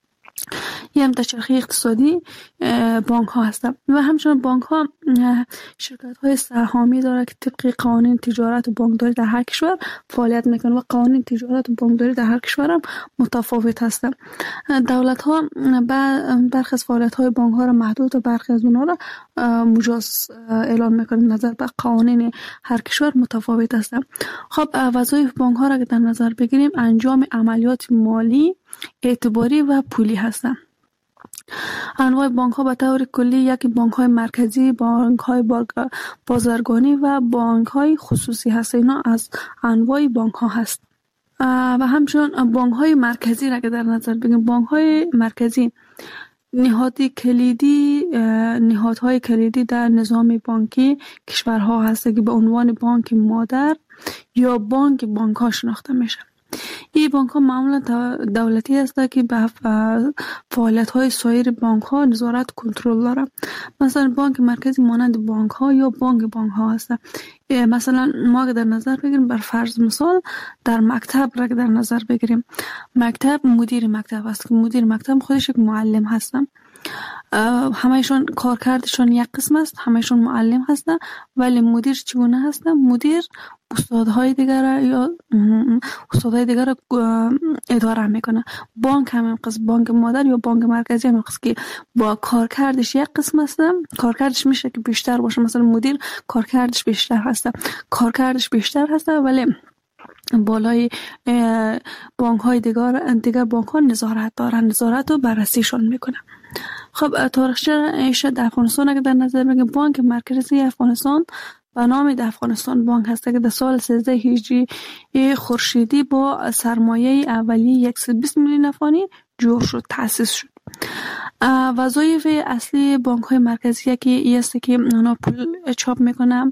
یه هم تچرخه اقتصادی بانک ها هستن و همچنین بانک ها شرکت های سهامی داره که طبق قوانین تجارت و بانکداری در هر کشور فعالیت میکنه و قوانین تجارت و بانکداری در هر کشور هم متفاوت هستن. دولت ها برخی از فعالیت های بانک ها را محدود و برخی از اونها را مجاز اعلان میکنه. نظر به قوانین هر کشور متفاوت هستن. خب وظایف بانک ها را که در نظر بگیریم انجام عملیات مالی، اعتباری و پولی هستند. انواع بانک ها به طور کلی یکی بانک های مرکزی، بانک های بازرگانی و بانک های خصوصی هست. اینا از انواع بانک ها هست. و همچنین بانک های مرکزی را که در نظر بگیریم، بانک های مرکزی نهادهای کلیدی در نظام بانکی کشورها هست که به عنوان بانک مادر یا بانک ها شناخته میشه. این بانک ها معمولا دولتی هست که به فعالیت های سایر بانک ها نظارت کنترل داره. مثلا بانک مرکزی مانند بانک ها یا بانک ها هست. مثلا ما که در نظر بگیریم، بر فرض مثال در مکتب را که در نظر بگیریم، مکتب مدیر مکتب هست که مدیر مکتب خودش یک معلم هستن. همهشون کارکردشون یک قسم است، همهشون معلم هستن، ولی مدیر چگونه هستن؟ مدیر استادهای دیگر یا استادهای دیگر اداره میکنه. بانک همین قسم، بانک مادر یا بانک مرکزی همین قسم که با کارکردش یک قسم است، کارکردش میشه که بیشتر باشه. مثلا مدیر کارکردش بیشتر هست ولی بالای بانک های دیگر بانک ها نظارت دارن، نظارت و بررسیشون میکنن. خب تاریخچه ایشه در افغانستان اگه در نظر بگیم، بانک مرکزی افغانستان به نام د افغانستان بانک هست که در سال 13 هجری خورشیدی با سرمایه اولیه 120 میلیون افغانی جور شد، تأسیس شد. وظایف اصلی بانک های مرکزی که است که اونا پول چاپ میکنن،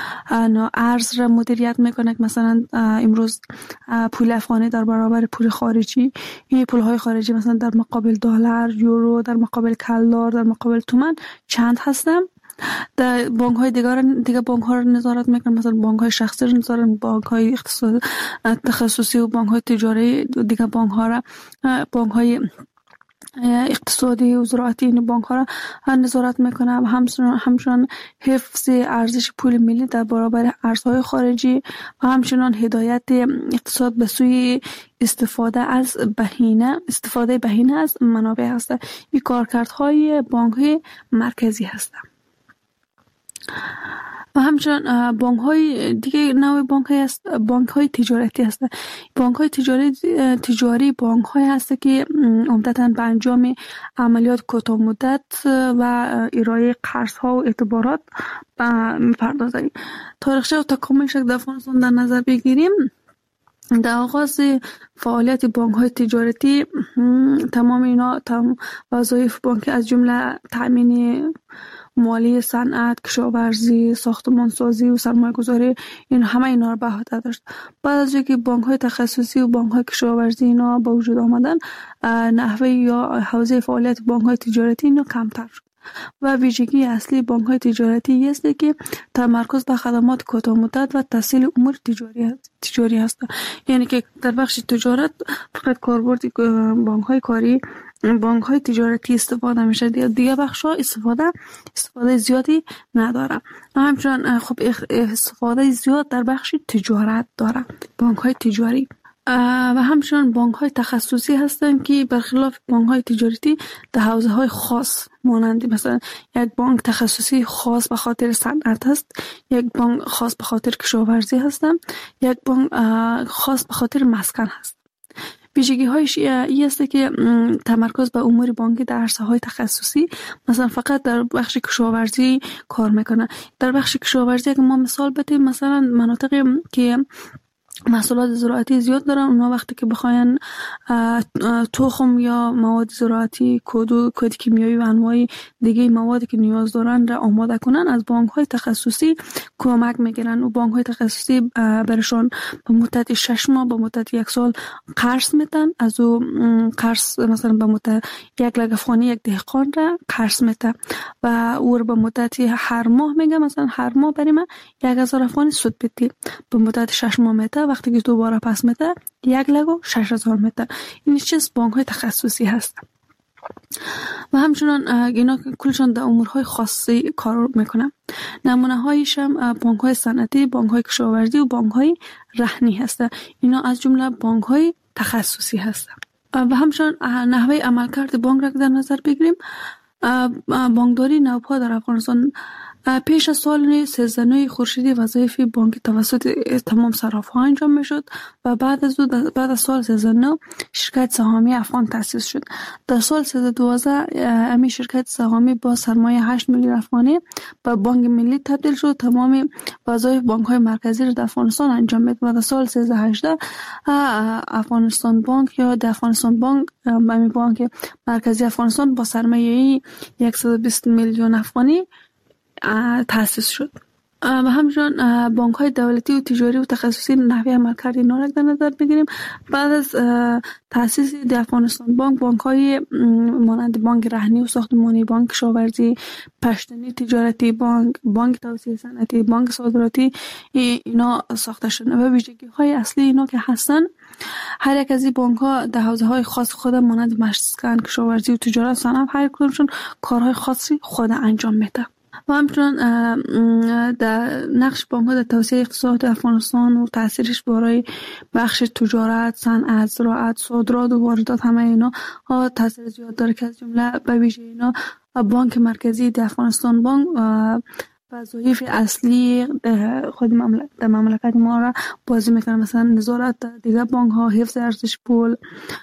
ارز را مدیریت میکنه. مثلا امروز پول افغانی در برابر پول خارجی، این پول های خارجی مثلا در مقابل دلار، یورو، در مقابل کلدار، در مقابل تومان چند هستن. در بانک های دیگه بانک ها رو نظارت میکنن، مثلا بانک های شخصی رو نظارت، بانک های اقتصاد تخصصی و بانک های تجاری دیگه بانک ها را، بانک های اقتصادی و زراعتی این بانک ها را نظارت میکنه. همچنان حفظ ارزش پول ملی در برابر ارزهای خارجی و همچنان هدایت اقتصاد به سوی استفاده بهینه از منابع هست. این کارکردهای بانک های مرکزی هستند. و همچنان بانک های دیگه نوع بانک های تجارتی هست. بانک های تجاری بانک های هست که عمدتاً به انجام عملیات کوتاه مدت و ارائه قرض ها و اعتبارات میپردازند. تاریخچه و تکاملش در افغانستان در نظر بگیریم، در آغاز فعالیت بانک های تجارتی تمام اینا وظایف بانک از جمله تأمین مالی، صنعت، کشاورزی، ساختمانسازی و سرمایه‌گذاری، این همه اینا رو به عهده داشت. بعد از اینکه بانک‌های تخصصی و بانک‌های کشاورزی اینا به وجود آمدن، نحوه یا حوزه فعالیت بانک‌های تجارتی اینا کمتر شد. و ویژگی اصلی بانک‌های تجارتی است که تمرکز بر خدمات کوتاه مدت و تسهیل امور تجاری است. یعنی که در بخش تجارت فقط کاربرد بانک‌های تجارتی استفاده میشه، دیگه بخش‌ها استفاده زیادی نداره. همچنین خب استفاده زیاد در بخش تجارت داره بانک‌های تجاری. و همچنین بانک‌های تخصصی هستند که برخلاف بانک‌های تجارتی در حوزه‌های خاص مانند مثلا یک بانک تخصصی خاص به خاطر صنعت است، یک بانک خاص به خاطر کشاورزی هستند، یک بانک خاص به خاطر مسکن هست. ویژگی‌هایش این است که تمرکز به امور بانکی در عرصه‌های تخصصی، مثلا فقط در بخش کشاورزی کار میکنه. در بخش کشاورزی که ما مثال بدیم، مثلا مناطقی که محصولات زراعتی زیاد دارن، اونا وقتی که بخواین تخم یا مواد زراعتی، کود کیمیایی و انواع دیگه موادی که نیاز دارن را آماده کنن، از بانک‌های تخصصی کمک میگیرن. و بانک‌های تخصصی برشون به مدت 6 ماه به مدت 1 سال قرض میدن. از او قرض مثلا به مدت 1 لک افغانی یک دهقان را قرض میده و او رو به مدت هر ماه میگه، مثلا هر ماه برای من 1000 افغانی سود بدی، به مدت 6 ماه میده. وقتی که دوباره پس میده 1 لک و 6000 میده. این چیز بانک های تخصصی هست. و همچنان اینا کلشان در امورهای خاصی کار میکنن. نمونه هایش هم بانک های صنعتی، بانک های کشاورزی و بانک های رهنی هستند. اینا از جمله بانک های تخصصی هستند. و همچنان نحوه عملکرد بانک را در نظر بگیریم. بانکداری نوپا در افغانستان پیش از سال 13 خورشیدی وظایف بانک توسط تمام صرافی‌ها انجام میشد و بعد از سال 13 شرکت سهامی افغان تأسیس شد. در سال 1312 امی شرکت سهامی با سرمایه 8 میلیون افغانی به بانک ملی تبدیل شد. تمام وظایف بانک‌های مرکزی را در افغانستان انجام میداد و در سال 1318 افغانستان بانک یا د افغانستان بانک بانک مرکزی افغانستان با سرمایه 120 میلیون افغانی تأسیس شد. و همچنان بانک های دولتی و تجاری و تخصصی نحوه عملکرد اینا را در نظر بگیریم. بعد از تأسیس د افغانستان بانک های مانند بانک رهنی و ساختمانی، بانک کشاورزی، پشتنی تجارتی، بانک توسعه صنعتی، بانک صادراتی اینا ساخته شد و ویژگی های اصلی اینا که هستن هر یک از این بانک ها در حوزه های خاص خود مانند مسکن، کشاورزی و تجارت، صنعت هر کدومشون کارهای خاصی خود انجام میده. و همچنان در نقش بانک ها در توسعه اقتصاد افغانستان و تاثیرش برای بخش تجارت، صنعت، زراعت، صادرات و واردات همه اینا تاثیر زیاد داره که از جمله به ویژه اینا بانک مرکزی در افغانستان بانک وظایف اصلی خود در مملکت ما را بازی میکنه، مثلا نظارت دیگر بانک ها، حفظ ارزش پول،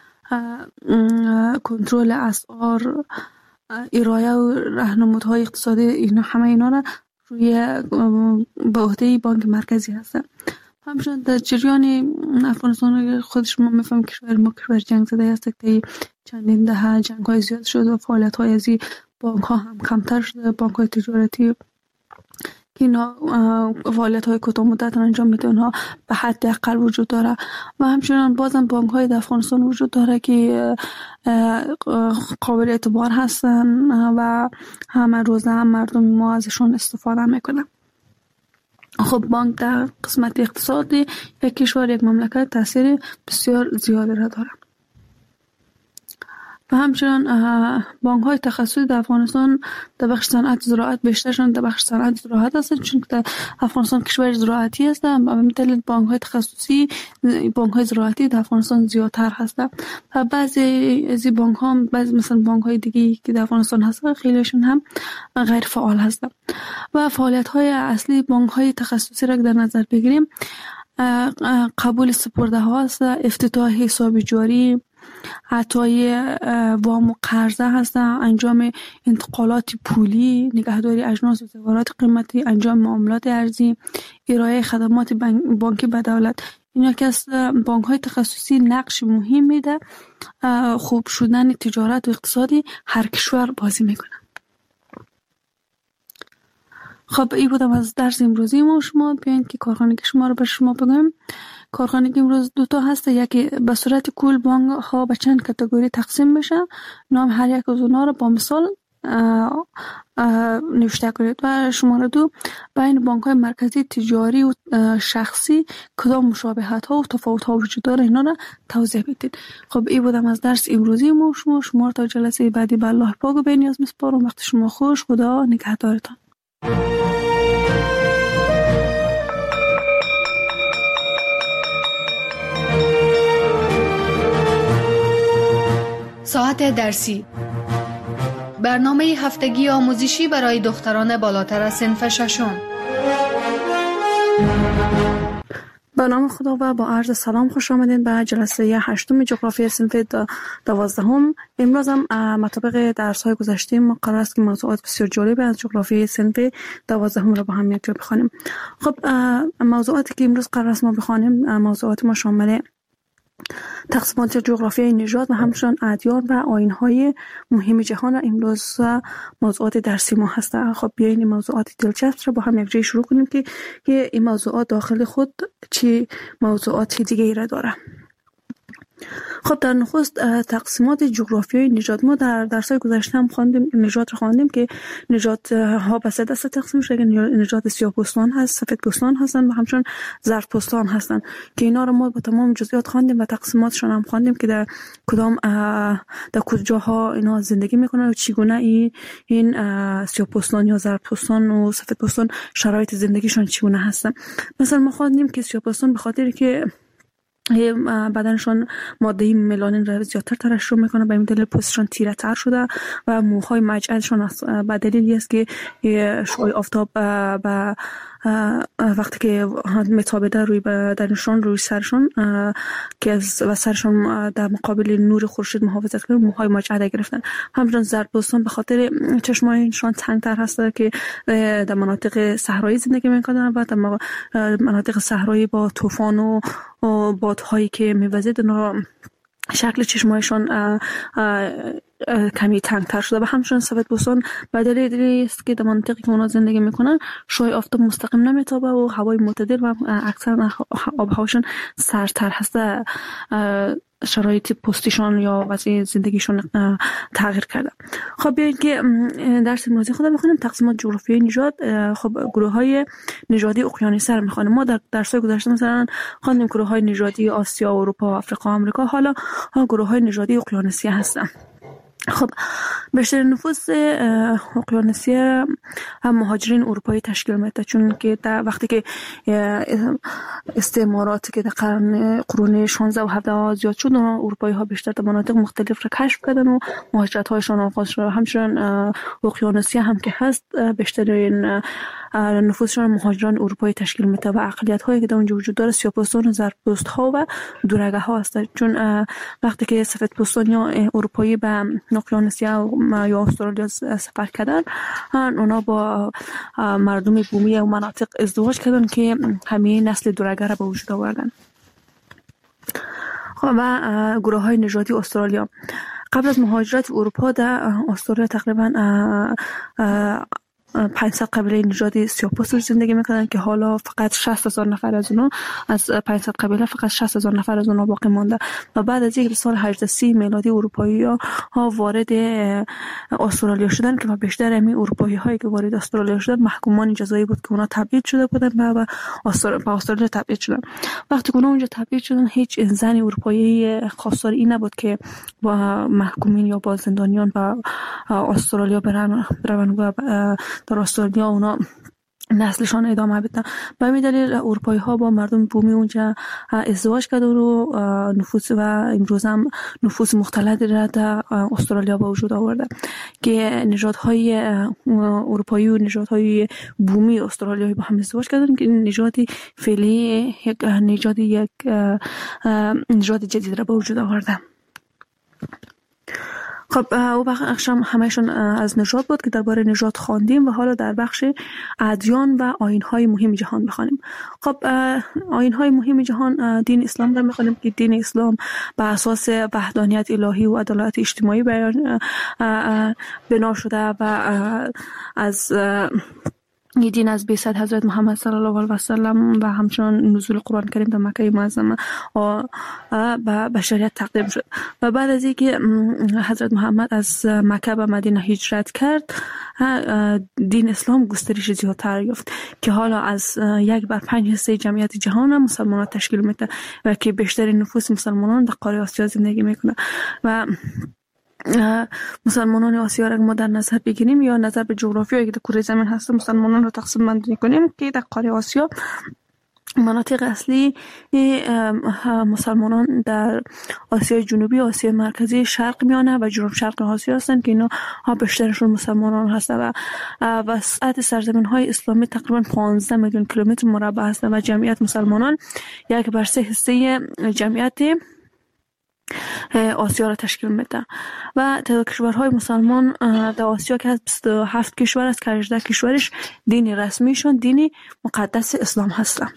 کنترل اسعار، ارائه و راهنمودهای اقتصادی، اینا همه اینا را روی به عهده بانک مرکزی هستن. همچنین در جریان افغانستان خودش ما میفهمیم کشور ما کشور جنگ زده است که چندین دهه جنگ های زیاد شد و فعالیت های از این بانک ها هم کمتر شده. بانک های تجارتی که اینا فعالیت های کوتاه مدت انجام میده اونها به حد اقل وجود داره و همچنان بازم بانک های در افغانستان وجود داره که قابل اعتبار هستن و همه روزه هم مردم ما ازشون استفاده میکنن. خب بانک در قسمت اقتصادی یک کشور یک مملکت تاثیر بسیار زیادی را داره. و همچنان بانک های تخصصی در افغانستان در بخش صنعت زراعت بیشترشون در بخش صنعت زراعت هستند، چون در افغانستان کشور زراعتی است و به دلیل بانک های تخصصی بانک های زراعتی در افغانستان زیادتر هستند و بعضی از این بانک ها مثلا بانک های دیگه که در افغانستان هستند خیلیشون هم غیر فعال هستند. و فعالیت های اصلی بانک های تخصصی را در نظر بگیریم قبول سپرده ها است، افتتاح حساب جاری، عطای وام و قرضه هستن، انجام انتقالات پولی، نگهداری اجناس و زیورات قیمتی، انجام معاملات ارزی، ارائه خدمات بانکی به دولت. اینا که از بانک های تخصصی نقش مهم میده خوب شدن تجارت و اقتصادی هر کشور بازی میکنه. خب این بودم از درس امروزی ما. شما بیاین که کارخانگی شما رو به شما بگم. کارخانگی امروز دوتا هسته، یکی به صورت کل بانک ها به چند کاتگوری تقسیم میشه، نام هر یک از اونها رو با مثال نوشته کنید و شماره 2 بین بانک های مرکزی تجاری و شخصی کدام مشابهت ها و تفاوت ها وجود داره اینا رو توضیح بدید. خب این بودم از درس امروزی ما. شما تا جلسه بعدی به الله پاک و به نیاز میسپارم. وقت شما خوش. خدا نگهدارتان. ساعت درسی، برنامه هفتگی آموزشی برای دختران بالاتر از صنف ششم. به نام خدا و با عرض سلام خوش آمدین به جلسه 8 جغرافی صنف 12. امروز هم مطابق درس های گذشته قرار است که موضوعات بسیار جالب از جغرافی صنف 12 را با هم یک جا بخوانیم. خب موضوعاتی که امروز قرار است ما بخوانیم موضوعات ما شامل تقسیمات جغرافیای نژاد و همچنین ادیان و آیین‌های مهم جهان را امروز موضوعات درسی ما هستند. خب بیاین این موضوعات دلچسب را با هم یک جای شروع کنیم که این موضوعات داخل خود چه موضوعات دیگه ای را داره. خب در نخست تقسیمات جغرافیایی نژاد، ما در درس‌های گذشته هم خواندیم نژاد رو خواندیم که نژادها به سه دسته تقسیم شده. نژاد سیاه‌پوستان هست، سفیدپوستان هستن و همچنین زردپوستان هستن که اینا رو ما با تمام جزئیات خواندیم و تقسیماتشون هم خواندیم که در کجاها اینا زندگی میکنن و چگونه این سیاه‌پوستان یا زردپوستان و سفیدپوستان شرایط زندگیشون چگونه هستن. مثلا ما خواندیم که سیاه‌پوستان به خاطر که بدنشون ماده ملانین را زیادتر ترشح میکنه، به این دلیل پوستشون تیره تر شده و موهای مجعدشون به دلیلی است که شعاع آفتاب وقتی که متابعه روی بدنشون روی سرشون که و سرشون در مقابل نور خورشید محافظت کنه، موهای مجعد گرفتن. همچنین زردپوستان به خاطر چشمایشون تنگتر هست که در مناطق صحرایی زندگی میکنن و در مناطق صحرایی با طوفان و بادهایی که میوزید شکل چشمایشون کمی تنگتر شده و همچنین سفیدپوستان به دلیلی است که در مناطقی که اونا زندگی میکنن شعاع آفتاب مستقیم نمیتابه و هوای معتدل و اکثر آب هواشون سردتر هست. شرایط پوستیشون یا وضع زندگیشون تغییر کرده. خب بیایید که درس امروزی خود بخونیم. تقسیمات جغرافیایی نژاد. خب گروه‌های نژادی اقیانوسی رو می‌خوانیم. ما در درس‌های گذشته مثلا خواندیم گروه‌های نژادی آسیا، اروپا، آفریقا، آمریکا. حالا گروه‌های نژادی اقیانوسی هستن. خب بیشتر نفوس اقیانوسی هم مهاجرین اروپایی تشکیل میده، چون که وقتی که استعمارات که در قرون 16 و 17 زیاد شد، اروپایی ها بیشتر در مناطق مختلف را کشف کردن و مهاجرت هایشان آغاز شد. همچنین اقیانوسی هم که هست بیشترین نفوسشان مهاجران اروپایی تشکیل میده و اقلیت هایی که در اونجا وجود داره سیاه‌پوستان، زردپوست ها و دورگه ها هستند. چون وقتی که سفیدپوستان یا اروپایی به اقیانوسیا یا استرالیا سفر کردن، اونا با مردم بومی و مناطق ازدواج کردن که همین نسل دورگه را به وجود آوردن. و گروه های نژادی استرالیا قبل از مهاجرت اروپا در استرالیا تقریبا 500 قبیله نژادی سیاه‌پوست زندگی میکنن که حالا فقط 60,000 نفر از اونا از 500 قبیله فقط 60,000 نفر از اونا باقی مانده. و بعد از اینکه سال 1830 میلادی اروپایی‌ها وارد استرالیا شدن که بیشتر همین اروپایی‌هایی که وارد استرالیا شدن محکومان جزایی بود که اونا تبعید شده بودن و به استرالیا تبعید شدن. وقتی که اونا اونجا تبعید شدن هیچ زن اروپایی خواستار این نبود که با محکومین یا با زندانیان به استرالیا برن و در استرالیا اونا نسلشان ادامه بدن. به همین دلیل اروپایی ها با مردم بومی اونجا ازدواج کردن و نفوس و امروز هم نفوس مختلط را در استرالیا به وجود آورده که نژادهای اروپایی و نژادهای بومی استرالیایی با هم ازدواج کردن که نژادی فعلی یک نژاد جدید را به وجود آورده. خب او بخش همه‌شون از نژاد بود که درباره نژاد خواندیم و حالا در بخش ادیان و آیین‌های مهم جهان بخوانیم. خب آیین‌های مهم جهان دین اسلام را می‌خوانیم که دین اسلام بر اساس وحدانیت الهی و عدالت اجتماعی بنا شده و از این دین از بعثت حضرت محمد صلی الله علیه و سلم و همچنان نزول قرآن کریم در مکه معظمه به بشریت تقدیم شد. و بعد از اینکه حضرت محمد از مکه به مدینه هجرت کرد، دین اسلام گسترش زیادتر یافت که حالا از 1/5 جمعیت جهان مسلمانان تشکیل میده و که بیشتر نفوس مسلمانان در قاره آسیا زندگی میکنه. و مسلمانان آسیا را ما در نظر بگیریم یا نظر به جغرافیایی که در کره زمین هست، مسلمانان رو تقسیم بندی کنیم که در قاره آسیا مناطق اصلی مسلمانان در آسیای جنوبی، آسیای مرکزی، شرق میانه و جنوب شرق آسیا هستند که اینا بیشترشون مسلمانان هستند و وسعت سرزمین های اسلامی تقریبا 15 میلیون کیلومتر مربع هستند و جمعیت مسلمانان 1/3 حصه جمعیت آسیا را تشکیل میده. و تعداد کشورهای مسلمان در آسیا که از 27 کشور است که 18 کشورش دین رسمیشون دین مقدس اسلام هستند.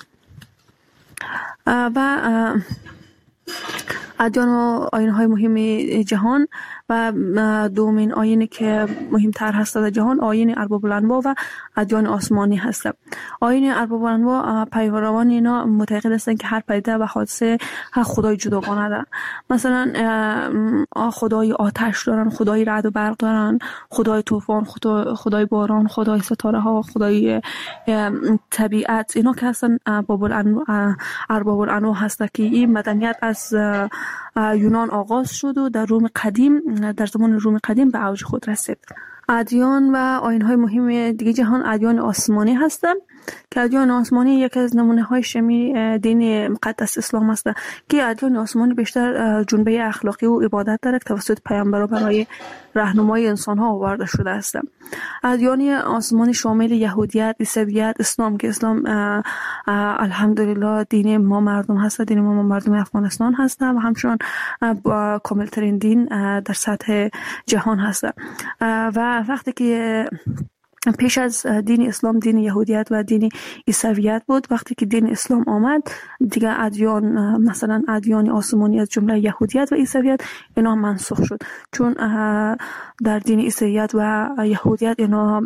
و ادیان و آیین‌های مهم جهان و دومین آیینی که مهمتر هست در جهان آیین ارباب الانواع و ادیان آسمانی هست. آیین ارباب الانواع پیروان اینا معتقد هستند که هر پدیده و حادثه خدای جداگانه دارن. مثلا خدای آتش دارن، خدای رعد و برق دارن، خدای طوفان، خدای باران، خدای ستاره ها، خدای طبیعت. اینا که هستن ارباب الانواع هست که این مدنیت از یونان آغاز شد و در زمان روم قدیم به اوج خود رسید. ادیان و آیین‌های مهم دیگه جهان ادیان آسمانی هستند که ادیان آسمانی یکی از نمونه‌های شمی دین مقدس اسلام است که ادیان آسمانی بیشتر جنبه اخلاقی و عبادت دارد که توسط پیامبران برای راهنمایی انسان‌ها آورده شده است. ادیان آسمانی شامل یهودیت، عیسویت، اسلام که اسلام الحمدلله دین ما مردم هست، دین ما مردم افغانستان هست و همچنان کاملترین دین در سطح جهان هست. و وقتی که پیش از دین اسلام دین یهودیت و دین عیسویت بود، وقتی که دین اسلام آمد دیگه ادیان مثلا ادیان آسمانی از جمله یهودیت و عیسویت اینا منسوخ شد، چون در دین عیسویت و یهودیت اینا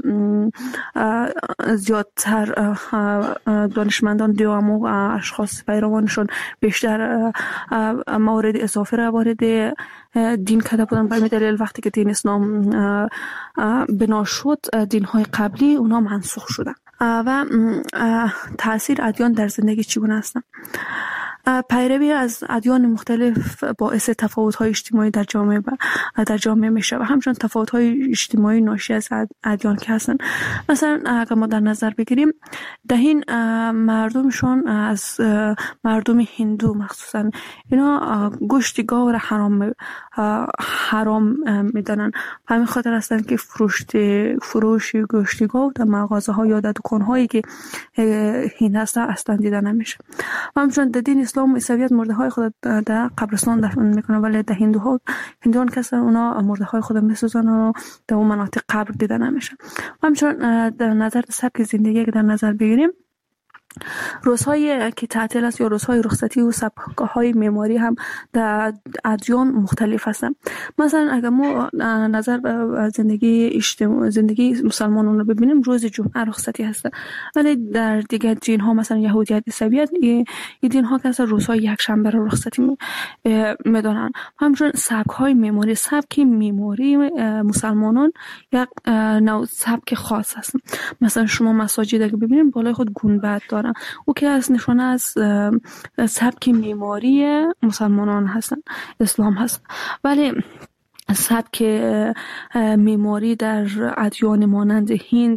زیادتر دانشمندان دیوام و اشخاص پیروانشون بیشتر موارد اضافه را وارد دین کرده بودن. به دلیل وقتی که دین اسلام بنا شد دین های قبلی اونا منسوخ شدن. و تاثیر ادیان در زندگی چگونه هستن؟ پیروی از ادیان مختلف باعث تفاوت‌های اجتماعی در جامعه میشه و همچنین تفاوت‌های اجتماعی ناشی از ادیان که هستن. مثلا اگر ما در نظر بگیریم دهین مردمشون از مردم هندو مخصوصا اینا گوشت گاو را حرام میدانن. همین خاطر هستن که فروش گوشت گاو در مغازه‌ها یا در دکان‌هایی که هند هست اصلا دیده نمیشه. همچنین در دین اسلام و عیسویت مرده های خود در قبرستان دفن میکنن، ولی در هندوان کسا اونا مرده های خود میسوزن و در اون مناطق قبر دیده نمیشه. همچنین در نظر سبک زندگی که در نظر بگیریم روزهای که تعطیل است یا روزهای رخصتی و سبک‌های معماری هم در ادیان مختلف هستند. مثلا اگر ما نظر به زندگی مسلمانان رو ببینیم روز جمعه رخصتی هست، ولی در دیگر دین ها مثلا یهودیت، عیسویت این دین ها که اصلا روزهای یک شنبه رو رخصتی میدونن. همچنین سبک‌های معماری، سبک معماری مسلمانان یک نوع سبک خاص هست. مثلا شما مساجد اگه ببینید بالای خود گنبد دارن، او که از نشانه از سبک معماری مسلمانان هستن، اسلام هست. ولی سبک معماری در ادیان مانند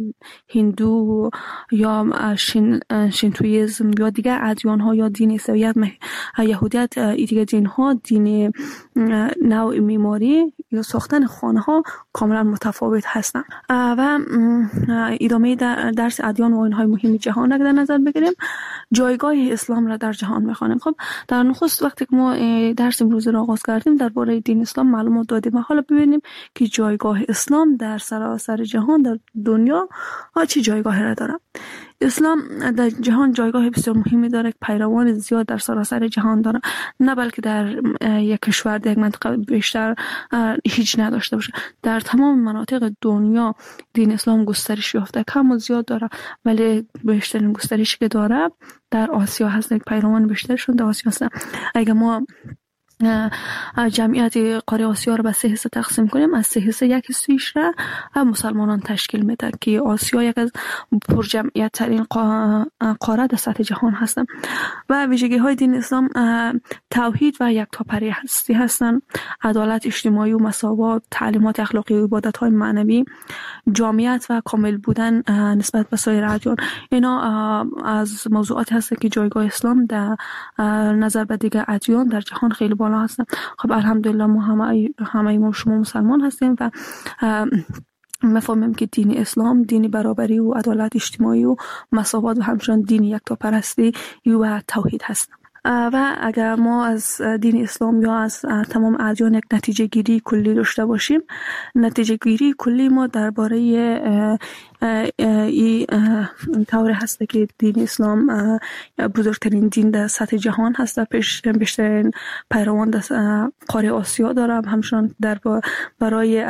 هندو یا شینتویسم یا دیگر ادیان ها یا دین عیسویت، یهودیت، دیگر دین ها دین نوع معماری یا ساختن خانه ها کاملا متفاوت هستند. و ادامه درس ادیان و آیین‌های مهم جهان را در نظر بگیریم، جایگاه اسلام را در جهان می‌خوانیم. خب در نخست وقتی که ما درس امروز را آغاز کردیم درباره دین اسلام معلومات دادیم. حالا ببینیم که جایگاه اسلام در سراسر جهان در دنیا چه جایگاهی را داره. اسلام در جهان جایگاه بسیار مهمی داره که پیروان زیاد در سراسر جهان داره، نه بلکه در یک کشور در یک منطقه بیشتر هیچ نداشته باشه. در تمام مناطق دنیا دین اسلام گسترش یافته، کم و زیاد داره، ولی بیشترین گسترشی که داره در آسیا هست. پیروان بیشترشون در آسیا هستن. اگه ما جمعیت قاره آسیا رو به 3 حصه تقسیم کنیم، از 3 حصه 1 حصه‌اش را مسلمانان تشکیل میده که آسیا یک از پرجمعیت ترین قاره در سطح جهان هستن. و ویژگی های دین اسلام توحید و یکتاپرستی هستن، عدالت اجتماعی و مساوات، تعلیمات اخلاقی و عبادت های معنوی، جامعیت و کامل بودن نسبت به سایر ادیان. اینا از موضوعاتی هست که جایگاه اسلام در نظر به دیگر ادیان در جهان خیلی بالا هستن. خب الحمدلله ما همه ما شما مسلمان هستیم و مفهومیم که دین اسلام دین برابری و عدالت اجتماعی و مساوات و همچنین دین یکتاپرستی و توحید هست. و اگر ما از دین اسلام یا از تمام ادیان یک نتیجه گیری کلی داشته باشیم، نتیجه گیری کلی ما درباره این طور هست که دین اسلام بزرگترین دین در سطح جهان هست، بیشترین پیروان در قاره آسیا داره، همچنان برای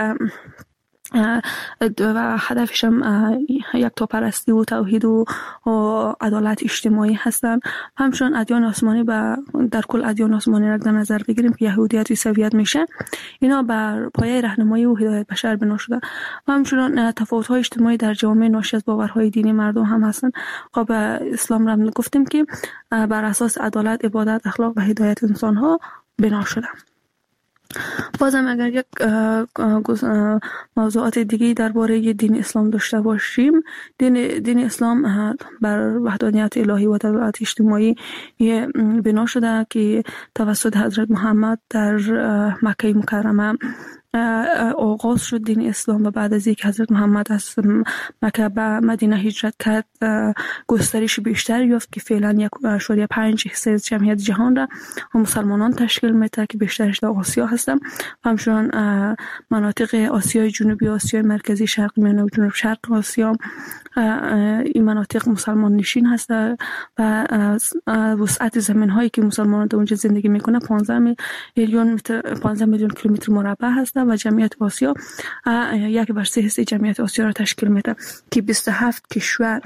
و هدفش هم یک تاپرستی و توحید و عدالت اجتماعی هستند. همچنان ادیان آسمانی در کل ادیان آسمانی را در نظر بگیریم که یهودیت و عیسویت میشه، اینا بر پایه راهنمایی و هدایت بشر بنا شده و همچنان تفاوت‌های اجتماعی در جامعه ناشی از باورهای دینی مردم هم هستند. خب اسلام را گفتیم که بر اساس عدالت، عبادت، اخلاق و هدایت انسان‌ها بنا شده. بازم اگر یک موضوعات دیگه درباره دین اسلام داشته باشیم، دین اسلام بر وحدانیت الهی و عدالت اجتماعی بنا شده که توسط حضرت محمد در مکه مکرمه آغاز شد دین اسلام و بعد از اینکه حضرت محمد از مکه به مدینه هجرت کرد گسترش بیشتر یافت که فعلا 1.5% از جمعیت جهان را مسلمانان تشکیل میده که بیشترش در آسیا هستند. همچنان مناطق آسیای جنوبی، آسیای مرکزی، شرق میانه و جنوب شرق آسیا این مناطق مسلمان نشین هست و وسعت زمین هایی که مسلمانان در اونجا زندگی میکنه 15 میلیون کیلومتر مربع هست و جمعیت آسیا 1/3 جمعیت آسیا را تشکیل میده که 27 کشور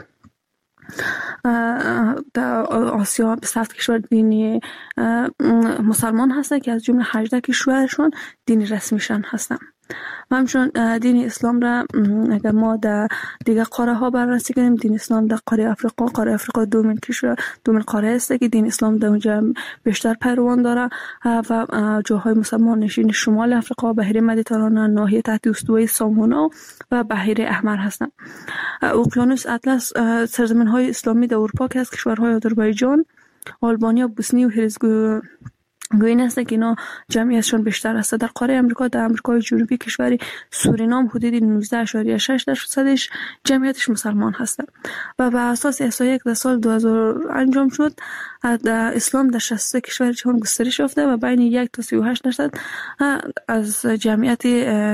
در آسیا 27 کشور دینی مسلمان هستن که از جمله 18 کشورشون دینی رسمیشان هستن. و همچنان دین اسلام را اگر ما در دیگر قاره ها بررسی کنیم، دین اسلام در قاره افریقا دومین قاره است که دین اسلام در اونجا بیشتر پیروان داره و جاهای مسلمان نشین شمال افریقا، بحیره مدیترانه، ناحیه تحت استوای سامونا و بحیره احمر هستند. اقیانوس اطلس سرزمین های اسلامی در اروپا که از کشورهای آذربایجان، آلبانیا، بوسنی و هرزگوین است که اینا جمعیتشون بیشتر است. در قاره امریکا، در امریکای جنوبی کشور سورینام حدود 19.6% جمعیتش مسلمان هستند و بر اساس احصایه‌ای که در سال 2000 انجام شد در اسلام در 60 کشور جهان گسترش یافته و بین 1 تا 38% از جمعیت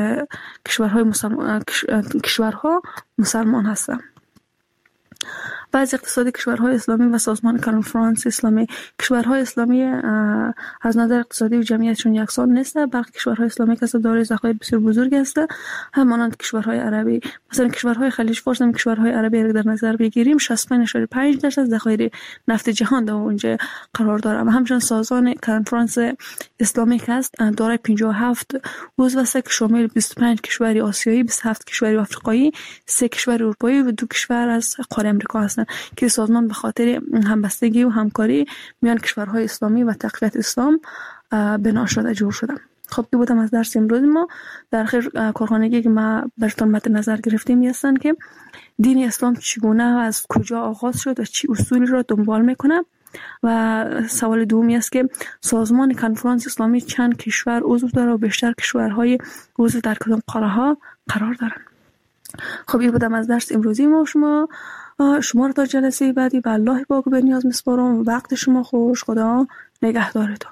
کشورها مسلمان هستند. بعضی اقتصادی کشورهای اسلامی و سازمان کنفرانس اسلامی کشورهای اسلامی از نظر اقتصادی و جمعیتشون یکسان نیست. برخی کشورهای اسلامی که دارای ذخایر بسیار بزرگ است، همانند کشورهای عربی. مثلا کشورهای خلیج فارس هم کشورهای عربی را در نظر بگیریم 65.5% ذخایر نفت جهان در اونجا قرار داره و همچنین سازمان کنفرانس اسلامی که است دارای 57 عضو است که شامل 25 کشور آسیایی، 27 کشور آفریقایی، 3 کشور اروپایی و 2 کشور از قاره امریکا هستند که سازمان به خاطر همبستگی و همکاری میان کشورهای اسلامی و تقویت اسلام بنا شده جور شده. خب این بودم از درس امروز ما. در آخر کارخانگی که ما براتون مد نظر گرفتیم هستن که دین اسلام چگونه و از کجا آغاز شد و چی اصولی را دنبال میکنه و سوال دومی است که سازمان کنفرانس اسلامی چند کشور عضو داره و بیشتر کشورهای عضو در کدام قاره ها قرار دارن. خب این بودم از درس امروزی ما. شما رو تا جلسه بعدی به الله پاک به نیاز میسپارم. وقت شما خوش. خدا نگهدارتون.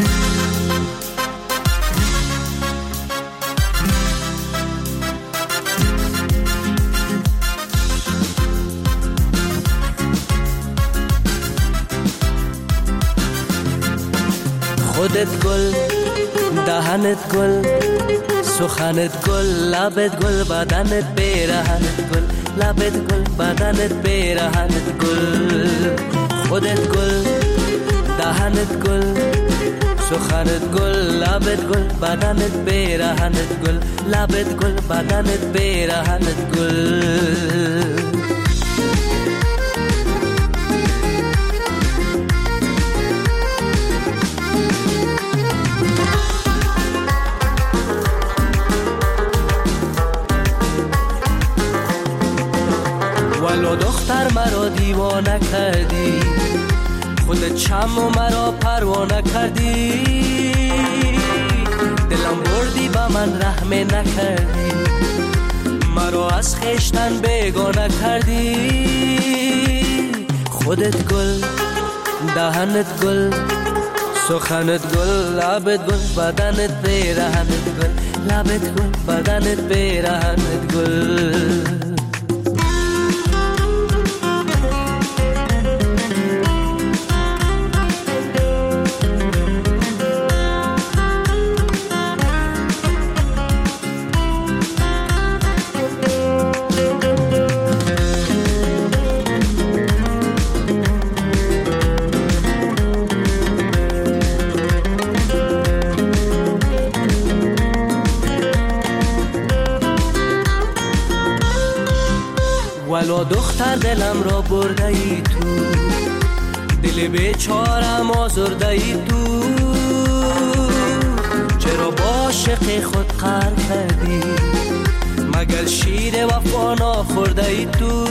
خودت گل، دهنت گل، سخنت گل، لبت گل، بدنت پیرهنت گل، لبت گل، بدنت پیرهنت گل. خودت گل، دهنت گل، سخنت گل، لبت گل، بدنت پیرهنت گل، لبت گل، بدنت پیرهنت گل. ولو دختر مرا دیوانه کردی، خودت چم و مرا پروانه کردی، دلم بردی با من رحم نکردی، مرا از خویشتن بیگانه کردی. خودت گل، دهنت گل سخنت گل لبت گل بدنت پیرهنت گل لبت گل بدنت پیرهنت گل ولو دختر دلم را برده ای تو دل بیچارم آزرده ای تو چرا با عاشق خود قهر کردی مگر شیر وفا نخورده ای تو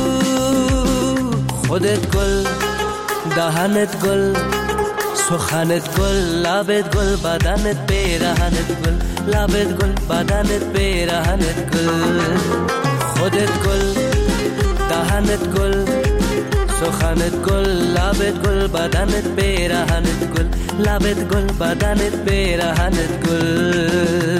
خودت گل دهنت گل سخنت گل لبت گل بدنت پیرهنت گل لبت گل بدنت پیرهنت گل خودت گل دهنت گل سخنت گل لبت گل بدنت پیرهنت گل لبت گل بدنت پیرهنت گل